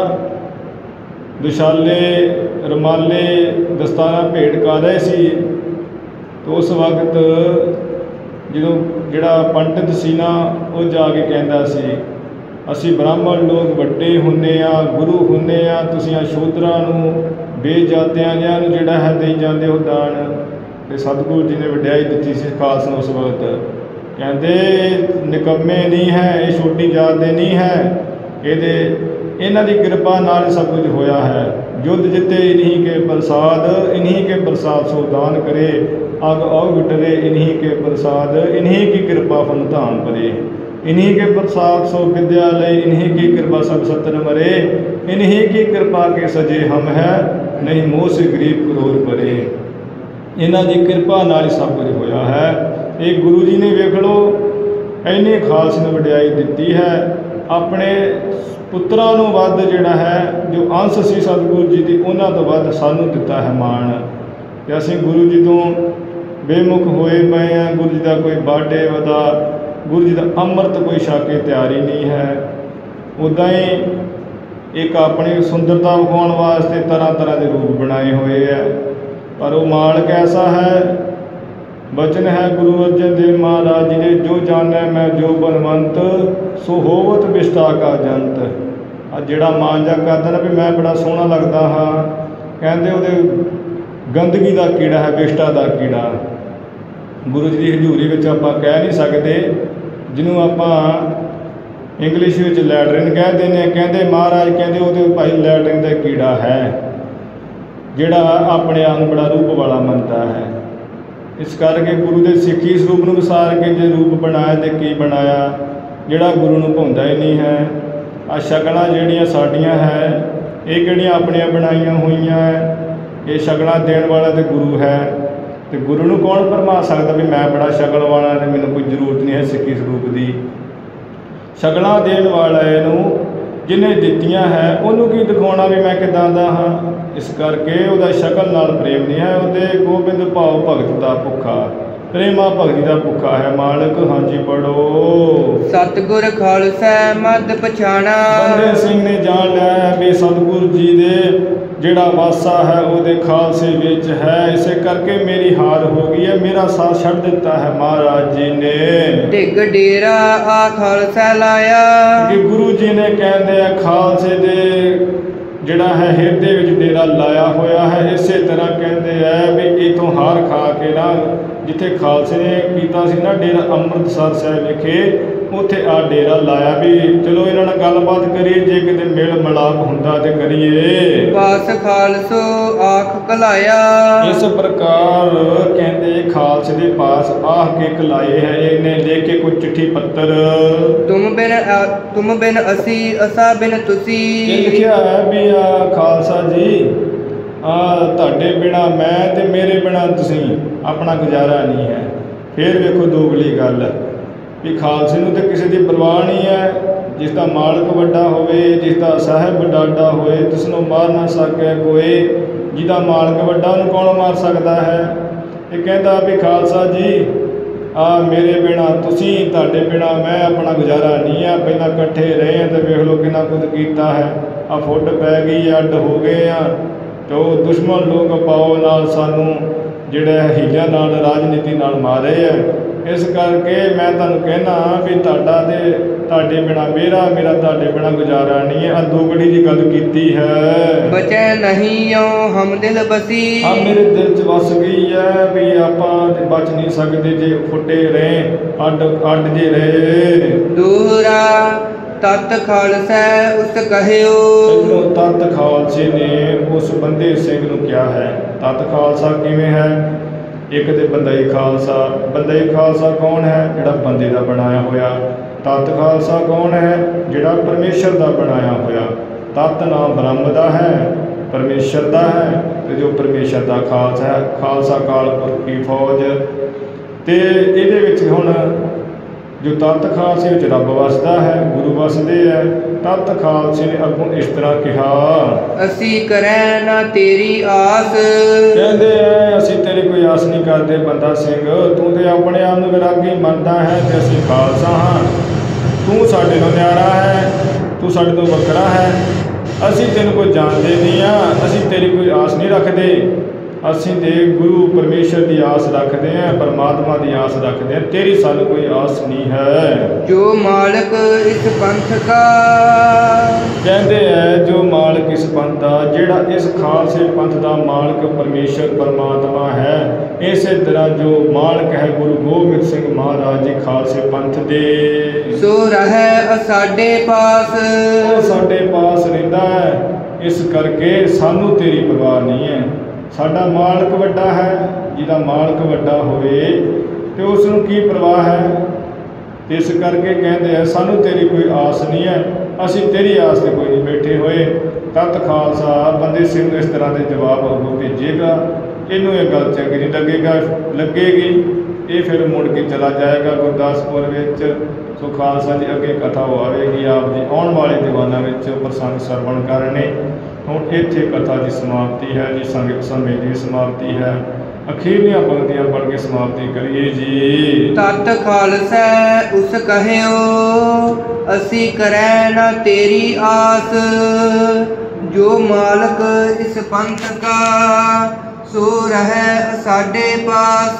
ਦੁਸ਼ਾਲੇ, ਰੁਮਾਲੇ, ਦਸਤਾਰਾਂ ਭੇਟ ਕਰ ਰਹੇ ਸੀ, ਤਾਂ ਉਸ ਵਕਤ ਜਦੋਂ ਜਿਹੜਾ ਪੰਡਿਤ ਸੀ ਨਾ ਉਹ ਜਾ ਕੇ ਕਹਿੰਦਾ ਸੀ, ਅਸੀਂ ਬ੍ਰਾਹਮਣ ਲੋਕ ਵੱਡੇ ਹੁੰਦੇ ਹਾਂ, ਗੁਰੂ ਹੁੰਦੇ ਹਾਂ, ਤੁਸੀਂ ਆ ਸ਼ੂਦਰਾਂ ਨੂੰ, ਬੇਜਾਤਿਆਂ ਜਿਹਾਂ ਨੂੰ ਜਿਹੜਾ ਹੈ ਦੇਈ ਜਾਂਦੇ ਹੋ ਦਾਨ। ਅਤੇ ਸਤਿਗੁਰੂ ਜੀ ਨੇ ਵਡਿਆਈ ਦਿੱਤੀ ਸੀ ਖਾਲਸ ਨੂੰ ਉਸ ਵਕਤ, ਕਹਿੰਦੇ ਨਿਕੰਮੇ ਨਹੀਂ ਹੈ, ਇਹ ਛੋਟੀ ਜਾਤ ਦੇ ਨਹੀਂ ਹੈ, ਇਹਦੇ ਇਹਨਾਂ ਦੀ ਕਿਰਪਾ ਨਾਲ ਸਭ ਕੁਝ ਹੋਇਆ ਹੈ। ਯੁੱਧ ਜਿੱਤੇ ਇन्हीं के प्रसाद, इन्हीं के प्रसाद सो दान करे, अग अग डरे इन्हीं के प्रसाद, इन्हीं की कृपा फन धाम परे, इन्हीं के प्रसाद सो विद्यालय, इन्हीं की कृपा सब सत्र मरे, इन्हीं की कृपा के सजे हम है, नहीं मोह से गरीब करोड़ परे। इन्हां दी कृपा नाल सब कुछ होया है। ਇਹ ਗੁਰੂ ਜੀ ਨੇ ਵੇਖ ਲਓ ਇੰਨੀ ਖਾਲਸ ਨੂੰ ਵਡਿਆਈ ਦਿੱਤੀ ਹੈ, ਆਪਣੇ ਪੁੱਤਰਾਂ ਨੂੰ ਵੱਧ ਜਿਹੜਾ ਹੈ ਜੋ ਅੰਸ਼ ਸੀ ਸਤਿਗੁਰੂ ਜੀ ਦੀ, ਉਹਨਾਂ ਤੋਂ ਵੱਧ ਸਾਨੂੰ ਦਿੱਤਾ ਹੈ ਮਾਣ। ਕਿ ਅਸੀਂ ਗੁਰੂ ਜੀ ਤੋਂ ਬੇਮੁਖ ਹੋਏ ਪਏ ਹਾਂ। ਗੁਰੂ ਜੀ ਦਾ ਕੋਈ ਬਾਡੇ ਵਦਾ, ਗੁਰੂ ਜੀ ਦਾ ਅੰਮ੍ਰਿਤ ਕੋਈ ਛਕ ਕੇ ਤਿਆਰ ਹੀ ਨਹੀਂ ਹੈ। ਉੱਦਾਂ ਹੀ ਇੱਕ ਆਪਣੀ ਸੁੰਦਰਤਾ ਵਿਖਾਉਣ ਵਾਸਤੇ ਤਰ੍ਹਾਂ ਤਰ੍ਹਾਂ ਦੇ ਰੂਪ ਬਣਾਏ ਹੋਏ ਹੈ, ਪਰ ਉਹ ਮਾਲਕ ਐਸਾ ਹੈ। ਬਚਨ ਹੈ ਗੁਰੂ ਅਰਜਨ ਦੇਵ ਮਹਾਰਾਜ ਜੀ ਦੇ, ਜੋ ਜਾਣੈ ਮੈਂ ਜੋ ਬਲਵੰਤ, ਸੋ ਹੋਵਤ ਵਿਸ਼ਟਾ ਕਾ ਜੰਤ। ਆ ਜਿਹੜਾ ਮਾਂਜਾ ਕਰਦਾ ਨਾ ਵੀ ਮੈਂ ਬੜਾ ਸੋਹਣਾ ਲੱਗਦਾ ਹਾਂ, ਕਹਿੰਦੇ ਉਹਦੇ ਗੰਦਗੀ ਦਾ ਕੀੜਾ ਹੈ, ਵਿਸ਼ਟਾ ਦਾ ਕੀੜਾ। ਗੁਰੂ ਜੀ ਦੀ ਹਜ਼ੂਰੀ ਵਿੱਚ ਆਪਾਂ ਕਹਿ ਨਹੀਂ ਸਕਦੇ, ਜਿਹਨੂੰ ਆਪਾਂ ਇੰਗਲਿਸ਼ ਵਿੱਚ ਲੈਟਰਿਨ ਕਹਿ ਦਿੰਦੇ ਹਾਂ, ਕਹਿੰਦੇ ਮਹਾਰਾਜ ਕਹਿੰਦੇ ਉਹਦੇ ਭਾਈ ਲੈਟਰਿਨ ਦਾ ਕੀੜਾ ਹੈ, ਜਿਹੜਾ ਆਪਣੇ ਆਪ ਨੂੰ ਬੜਾ ਰੂਪ ਵਾਲਾ ਮੰਨਦਾ ਹੈ। ਇਸ ਕਰਕੇ ਗੁਰੂ ਦੇ ਸਿੱਖੀ ਸਰੂਪ ਨੂੰ ਵਿਸਾਰ ਕੇ ਜੇ ਰੂਪ ਬਣਾਇਆ ਤੇ ਕੀ ਬਣਾਇਆ, ਜਿਹੜਾ ਗੁਰੂ ਨੂੰ ਭਾਉਂਦਾ ਹੀ ਨਹੀਂ ਹੈ। ਆ ਸ਼ਕਲਾਂ ਜਿਹੜੀਆਂ ਸਾਡੀਆਂ ਹੈ, ਇਹ ਕਿਹੜੀਆਂ ਆਪਣੀਆਂ ਬਣਾਈਆਂ ਹੋਈਆਂ ਹੈ। ਇਹ ਸ਼ਕਲਾਂ ਦੇਣ ਵਾਲਾ ਤਾਂ ਗੁਰੂ ਹੈ, ਅਤੇ ਗੁਰੂ ਨੂੰ ਕੌਣ ਭਰਮਾ ਸਕਦਾ ਵੀ ਮੈਂ ਬੜਾ ਸ਼ਕਲ ਵਾਲਾ ਅਤੇ ਮੈਨੂੰ ਕੋਈ ਜ਼ਰੂਰਤ ਨਹੀਂ ਹੈ ਸਿੱਖੀ ਸਰੂਪ ਦੀ। ਸ਼ਕਲਾਂ ਦੇਣ ਵਾਲਾ ਇਹਨੂੰ ਜਿਹਨੇ ਦਿੱਤੀਆਂ ਹੈ, ਉਹਨੂੰ ਕੀ ਦਿਖਾਉਣਾ ਵੀ ਮੈਂ ਕਿੱਦਾਂ ਦਾ ਹਾਂ। ਇਸ ਕਰਕੇ ਉਹਦਾ ਸ਼ਕਲ ਨਾਲ ਪ੍ਰੇਮ ਨਹੀਂ ਹੈ, ਉਹਦੇ ਗੋਬਿੰਦ ਭਾਉ ਭਗਤ ਦਾ ਭੁੱਖਾ, ਪ੍ਰੇਮਾ ਭਗਤੀ ਦਾ ਭੁੱਖਾ ਹੈ ਮਾਲਕ। ਹਾਂਜੀ ਪੜੋ। ਸਤਿਗੁਰ ਖਾਲਸਾ ਮਦ ਪਛਾਣਾ, ਬੰਦੇ ਸਿੰਘ ਨੇ ਜਾਣ ਲਿਆ ਵੀ ਸਤਿਗੁਰੂ ਜੀ ਦੇ ਜਿਹੜਾ ਵਾਸਾ ਹੈ ਉਹਦੇ ਖਾਲਸੇ ਵਿੱਚ ਹੈ। ਇਸੇ ਕਰਕੇ ਮੇਰੀ ਹਾਰ ਹੋ ਗਈ ਹੈ, ਮੇਰਾ ਸਾਥ ਛੱਡ ਦਿੱਤਾ ਹੈ ਮਹਾਰਾਜ ਜੀ ਨੇ। ਢਿੱਗ ਡੇਰਾ ਆ ਖਾਲਸਾ ਲਾਇਆ, ਕਿ ਗੁਰੂ ਜੀ ਨੇ ਕਹਿੰਦੇ ਆ ਖਾਲਸੇ ਦੇ ਜਿਹੜਾ ਹੈ ਹਿਰਦੇ ਵਿੱਚ ਡੇਰਾ ਲਾਇਆ ਹੋਇਆ ਹੈ। ਇਸੇ ਤਰ੍ਹਾਂ ਕਹਿੰਦੇ ਆ ਵੀ ਇੱਥੋਂ ਹਾਰ ਖਾ ਕੇ ਨਾ, ਜਿੱਥੇ ਖਾਲਸੇ ਨੇ ਕੀਤਾ ਸੀ ਨਾ ਡੇਰਾ ਅੰਮ੍ਰਿਤਸਰ ਸਾਹਿਬ ਵਿਖੇ, ਉੱਥੇ ਆ ਡੇਰਾ ਲਾਇਆ ਵੀ ਚਲੋ ਇਹਨਾਂ ਨਾਲ ਗੱਲਬਾਤ ਕਰੀਏ, ਜੇ ਕਿਤੇ ਮੇਲ ਮਿਲਾਪ ਹੁੰਦਾ ਤੇ ਕਰੀਏ। ਪਾਸ ਖਾਲਸੋ ਆਖ ਕਲਾਇਆ, ਇਸ ਪ੍ਰਕਾਰ ਕਹਿੰਦੇ ਖਾਲਸੇ ਦੇ ਪਾਸ ਆਖ ਕੇ ਕਲਾਏ ਹੈ। ਇਹਨੇ ਲਿਖ ਕੇ ਕੋਈ ਚਿੱਠੀ ਪੱਤਰ, ਤੁਮ ਬਿਨ ਤੁਮ ਬਿਨ ਅਸੀਂ, ਅਸਾਂ ਬਿਨ ਤੁਸੀਂ। ਇਹ ਲਿਖਿਆ ਹੈ ਵੀ ਆ ਖਾਲਸਾ ਜੀ, ਆ ਤੁਹਾਡੇ ਬਿਨਾਂ ਮੈਂ ਤੇ ਮੇਰੇ ਬਿਨਾਂ ਤੁਸੀਂ, ਆਪਣਾ ਗੁਜ਼ਾਰਾ ਨਹੀਂ ਹੈ। ਫਿਰ ਵੇਖੋ ਦੋਗਲੀ ਗੱਲ ਵੀ ਖਾਲਸੇ ਨੂੰ ਤਾਂ ਕਿਸੇ ਦੀ ਪਰਵਾਹ ਨਹੀਂ ਹੈ। ਜਿਸ ਦਾ ਮਾਲਕ ਵੱਡਾ ਹੋਵੇ, ਜਿਸ ਦਾ ਸਾਹਿਬ ਡਾਡਾ ਹੋਏ, ਜਿਸ ਨੂੰ ਮਾਰ ਨਾ ਸਕੇ ਕੋਈ, ਜਿਹਦਾ ਮਾਲਕ ਵੱਡਾ ਉਹਨੂੰ ਕੌਣ ਮਾਰ ਸਕਦਾ ਹੈ। ਇਹ ਕਹਿੰਦਾ ਵੀ ਖਾਲਸਾ ਜੀ ਆ ਮੇਰੇ ਬਿਨਾਂ ਤੁਸੀਂ, ਤੁਹਾਡੇ ਬਿਨਾਂ ਮੈਂ, ਆਪਣਾ ਗੁਜ਼ਾਰਾ ਨਹੀਂ ਹੈ। ਪਹਿਲਾਂ ਇਕੱਠੇ ਰਹੇ ਹਾਂ ਅਤੇ ਵੇਖ ਲਓ ਕਿੰਨਾ ਕੁਝ ਕੀਤਾ ਹੈ। ਆ ਫੁੱਟ ਪੈ ਗਈ, ਅੱਡ ਹੋ ਗਏ ਆ, ਅਤੇ ਉਹ ਦੁਸ਼ਮਣ ਲੋਕ ਪਾਓ ਨਾਲ ਸਾਨੂੰ ਜਿਹੜਾ ਹੀਲਿਆਂ ਨਾਲ, ਰਾਜਨੀਤੀ ਨਾਲ ਮਾਰੇ ਹੈ। ਇਸ ਕਰਕੇ ਮੈਂ ਤੁਹਾਨੂੰ ਕਹਿਣਾ ਵੀ ਤੁਹਾਡਾ ਤੇ ਤੁਹਾਡੇ ਬਿਨਾਂ ਮੇਰਾ, ਮੇਰਾ ਤੁਹਾਡੇ ਬਿਨਾਂ ਗੁਜ਼ਾਰਾ ਨਹੀਂ ਹੈ। ਆ ਦੋਗੜੀ ਜੀ ਗੱਲ ਕੀਤੀ ਹੈ। ਬਚੈ ਨਹੀਂ ਓ ਹਮ ਦਿਲ ਬਸੀ, ਆ ਮੇਰੇ ਦਿਲ 'ਚ ਵਸ ਗਈ ਹੈ ਵੀ ਆਪਾਂ ਤੇ ਬਚ ਨਹੀਂ ਸਕਦੇ ਜੇ ਫੁੱਟੇ ਰਹੇ, ਅੱਡ ਅੱਡ ਜੇ ਰਹੇ। ਦੂਰਾ ਤਤ ਖਾਲਸਾ ਉਸ ਕਹਿਓ। ਇਹਨੂੰ ਤਤ ਖਾਲਸੇ ਨੇ ਉਸ ਬੰਦੇ ਸਿੰਘ ਨੂੰ ਕਿਹਾ ਹੈ। ਤਤ ਖਾਲਸਾ ਕਿਵੇਂ ਹੈ? ਇੱਕ ਤੇ ਬੰਦਈ ਖਾਲਸਾ। ਬੰਦਈ ਖਾਲਸਾ ਕੌਣ ਹੈ? ਜਿਹੜਾ ਬੰਦੇ ਦਾ ਬਣਾਇਆ ਹੋਇਆ। ਤਤ ਖਾਲਸਾ ਕੌਣ ਹੈ? ਜਿਹੜਾ ਪਰਮੇਸ਼ਰ ਦਾ ਬਣਾਇਆ ਹੋਇਆ। ਤਤ ਨਾਮ ਬ੍ਰਹਮ ਦਾ ਹੈ, ਪਰਮੇਸ਼ਰ ਦਾ ਹੈ, ਤੇ ਜੋ ਪਰਮੇਸ਼ਰ ਦਾ ਖਾਲਸਾ ਹੈ, ਖਾਲਸਾ ਕਾਲ ਪੁਰਖ ਕੀ ਫੌਜ। ਤੇ ਇਹਦੇ ਵਿੱਚ ਹੁਣ ਜੋ ਤਤ ਖਾਲਸੇ ਵਿੱਚ ਰੱਬ ਵਸਦਾ ਹੈ, ਗੁਰੂ ਵਸਦੇ ਹੈ। ਤਤ ਖਾਲਸੇ ਨੇ ਅੱਗੋਂ ਇਸ ਤਰ੍ਹਾਂ ਕਿਹਾ, ਅਸੀਂ ਕਰੈ ਨਾ ਤੇਰੀ ਆਸ। ਕਹਿੰਦੇ ਐ ਅਸੀਂ ਤੇਰੀ ਕੋਈ ਆਸ ਨਹੀਂ ਕਰਦੇ ਬੰਦਾ ਸਿੰਘ। ਤੂੰ ਤੇ ਆਪਣੇ ਆਪ ਨੂੰ ਵਿਰਾਗੀ ਮੰਨਦਾ ਹੈ ਤੇ ਅਸੀਂ ਖਾਲਸਾ ਹਾਂ। ਤੂੰ ਸਾਡੇ ਤੋਂ ਨਿਆਰਾ ਹੈ, ਤੂੰ ਸਾਡੇ ਤੋਂ ਵੱਖਰਾ ਹੈ। ਅਸੀਂ ਤੈਨੂੰ ਕੋਈ ਜਾਣਦੇ ਨਹੀਂ ਹਾਂ, ਅਸੀਂ ਤੇਰੀ ਕੋਈ ਆਸ ਨਹੀਂ ਰੱਖਦੇ। ਅਸੀਂ ਤੇ ਗੁਰੂ ਪਰਮੇਸ਼ਰ ਦੀ ਆਸ ਰੱਖਦੇ ਹਾਂ, ਪਰਮਾਤਮਾ ਦੀ ਆਸ ਰੱਖਦੇ ਹਾਂ। ਤੇਰੀ ਸਾਨੂੰ ਕੋਈ ਆਸ ਨਹੀਂ ਹੈ। ਜੋ ਮਾਲਕ ਇਸ ਪੰਥ ਕਾ, ਕਹਿੰਦੇ ਹੈ ਜੋ ਮਾਲਕ ਇਸ ਪੰਥ ਦਾ, ਜਿਹੜਾ ਇਸ ਖਾਲਸੇ ਪੰਥ ਦਾ ਮਾਲਕ ਪਰਮੇਸ਼ਰ ਪਰਮਾਤਮਾ ਹੈ। ਇਸੇ ਤਰ੍ਹਾਂ ਜੋ ਮਾਲਕ ਹੈ ਗੁਰੂ ਗੋਬਿੰਦ ਸਿੰਘ ਮਹਾਰਾਜ ਜੀ ਖਾਲਸੇ ਪੰਥ ਦੇ, ਸੋ ਰਹਿ ਸਾਡੇ ਪਾਸ। ਉਹ ਸਾਡੇ ਪਾਸ ਰਹਿੰਦਾ ਹੈ। ਇਸ ਕਰਕੇ ਸਾਨੂੰ ਤੇਰੀ ਪਰਵਾਹ ਨਹੀਂ ਹੈ। ਸਾਡਾ ਮਾਲਕ ਵੱਡਾ ਹੈ। ਜਿਹਦਾ ਮਾਲਕ ਵੱਡਾ ਹੋਵੇ ਤੇ ਉਸ ਨੂੰ ਕੀ ਪਰਵਾਹ ਹੈ? ਇਸ ਕਰਕੇ ਕਹਿੰਦੇ ਆ ਸਾਨੂੰ ਤੇਰੀ ਕੋਈ ਆਸ ਨਹੀਂ ਹੈ, ਅਸੀਂ ਤੇਰੀ ਆਸ ਤੇ ਕੋਈ ਨਹੀਂ ਬੈਠੇ ਹੋਏ। ਤਤ ਖਾਲਸਾ ਬੰਦੇ ਸਿੰਘ ਨੂੰ ਇਸ ਤਰ੍ਹਾਂ ਦੇ ਜਵਾਬ ਅੱਗੋਂ ਭੇਜੇਗਾ। ਇਹਨੂੰ ਇਹ ਗੱਲ ਚੰਗੀ ਨਹੀਂ ਲੱਗੇਗਾ ਲੱਗੇਗੀ ਇਹ ਫਿਰ ਮੁੜ ਕੇ ਚਲਾ ਜਾਏਗਾ ਗੁਰਦਾਸਪੁਰ ਵਿੱਚ। ਸੋ ਖਾਲਸਾ ਜੀ ਅੱਗੇ ਕਥਾ ਉਹ ਆਵੇਗੀ ਆਪ ਜੀ ਆਉਣ ਵਾਲੇ ਦੀਵਾਨਾਂ ਵਿੱਚ ਪ੍ਰਸੰਗ ਸਰਵਣ ਕਰਨੇ। ਹੁਣ ਇੱਥੇ ਕਥਾ ਦੀ ਸਮਾਪਤੀ ਹੈ ਜੀ, ਸੰਗ ਸਮੇਂ ਦੀ ਸਮਾਪਤੀ ਹੈ। ਅਖੀਰਲੀਆਂ ਪੰਕਤੀਆਂ ਪੜ੍ਹ ਕੇ ਸਮਾਪਤੀ ਕਰੀਏ ਜੀ। ਤਤ ਖਾਲਸਾ ਉਸ ਕਹਿਓ, ਅਸੀਂ ਕਰੈ ਨਾ ਤੇਰੀ ਆਸ। ਜੋ ਮਾਲਕ ਇਸ ਪੰਥ ਕਾ, ਸੋ ਰਹਿ ਸਾਡੇ ਪਾਸ।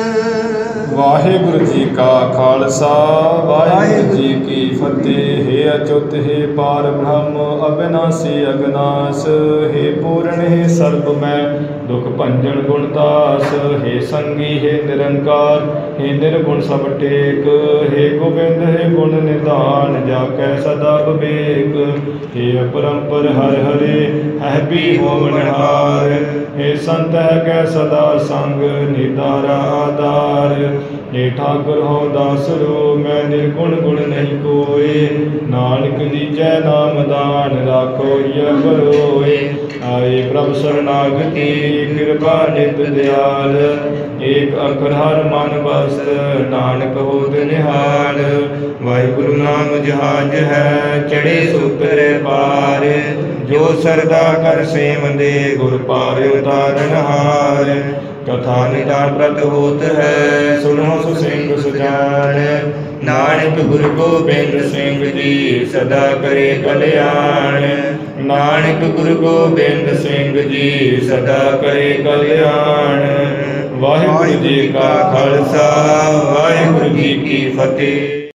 ਵਾਹਿਗੁਰੂ ਜੀ ਕਾ ਖਾਲਸਾ, ਵਾਹਿਗੁਰੂ ਜੀ ਕੀ ਫਤਿਹ। ਹੇ ਅਚੁੱਤ ਹੈ ਪਾਰ ਬ੍ਰਹਮ, ਅਬਿਨਾਸੀ ਅਗਨਾਸ। ਹੇ ਪੂਰਨ ਹੈ ਸਰਬ ਮੈਂ, ਦੁਖ ਭੰਜਨ ਗੁਣਦਾਸ। ਹੇ ਸੰਗੀ ਹੈ ਨਿਰੰਕਾਰ, ਹੇ ਨਿਰਗੁਣ ਸਭ ਟੇਕ। ਹੇ ਗੋਬਿੰਦ ਹੈ ਗੁਣ ਨਿਧਾਨ, ਜਾ ਕੈ ਸਦਾ ਵਿਵੇਕ। ਹੇ ਅਪਰੰਪਰ ਹਰਿ ਹਰੇ, ਹੈ ਵੀ ਹੋਵਨਹਾਰ। ਹੇ ਸੰਤ ਹੈ ਕੈ ਸਦਾ ਸੰਗ, ਨਿਦਾਰਾ ਆਧਾਰ। ਹੇ ਠਾਕੁਰ ਹੋ ਦਾਸਰੋ, ਮੈਂ ਨਿਰਗੁਣ ਗੁਣ ਨਹੀਂ ਕੋਏ। ਨਾਨਕ ਦੀਜੈ ਨਾਮ ਦਾਨ, ਰਾਖੋ ਹਿਯ ਬਰੋਏ। ਆਏ ਪ੍ਰਭ ਸਰਨਾਗਤੀ, ਕਿਰਪਾ ਨਿਤ ਦਿਆਲ। ਏਕ ਅਖਰ ਹਰ ਮਨ ਬਸਤ, ਨਾਨਕ ਹੋਤ ਨਿਹਾਲ। ਵਾਹਿਗੁਰੂ ਨਾਮ ਜਹਾਜ ਹੈ, ਚੜੇ ਸੁਤਰ ਪਾਰ। ਜੋ ਸਰਦਾ ਕਰ ਸੇਵੰਦੇ, ਗੁਰ ਪਾਰ ਉਤਾਰਨ ਹਾਰ। ਕਥਾ ਨਿਦਾਨ ਪ੍ਰਤ ਹੋਤ ਹੈ, ਸੁਣੋ ਸੁ ਸਿੰਘ ਸੁਜਾਨ। ਨਾਨਕ ਗੁਰੂ ਗੋਬਿੰਦ ਸਿੰਘ ਜੀ, ਸਦਾ ਕਰੇ ਕਲਿਆਣ। ਨਾਨਕ ਗੁਰੂ ਗੋਬਿੰਦ ਸਿੰਘ ਜੀ, ਸਦਾ ਕਰੇ ਕਲਿਆਣ। ਵਾਹਿਗੁਰੂ ਜੀ ਕਾ ਖਾਲਸਾ, ਵਾਹਿਗੁਰੂ ਜੀ ਕੀ ਫਤਿਹ।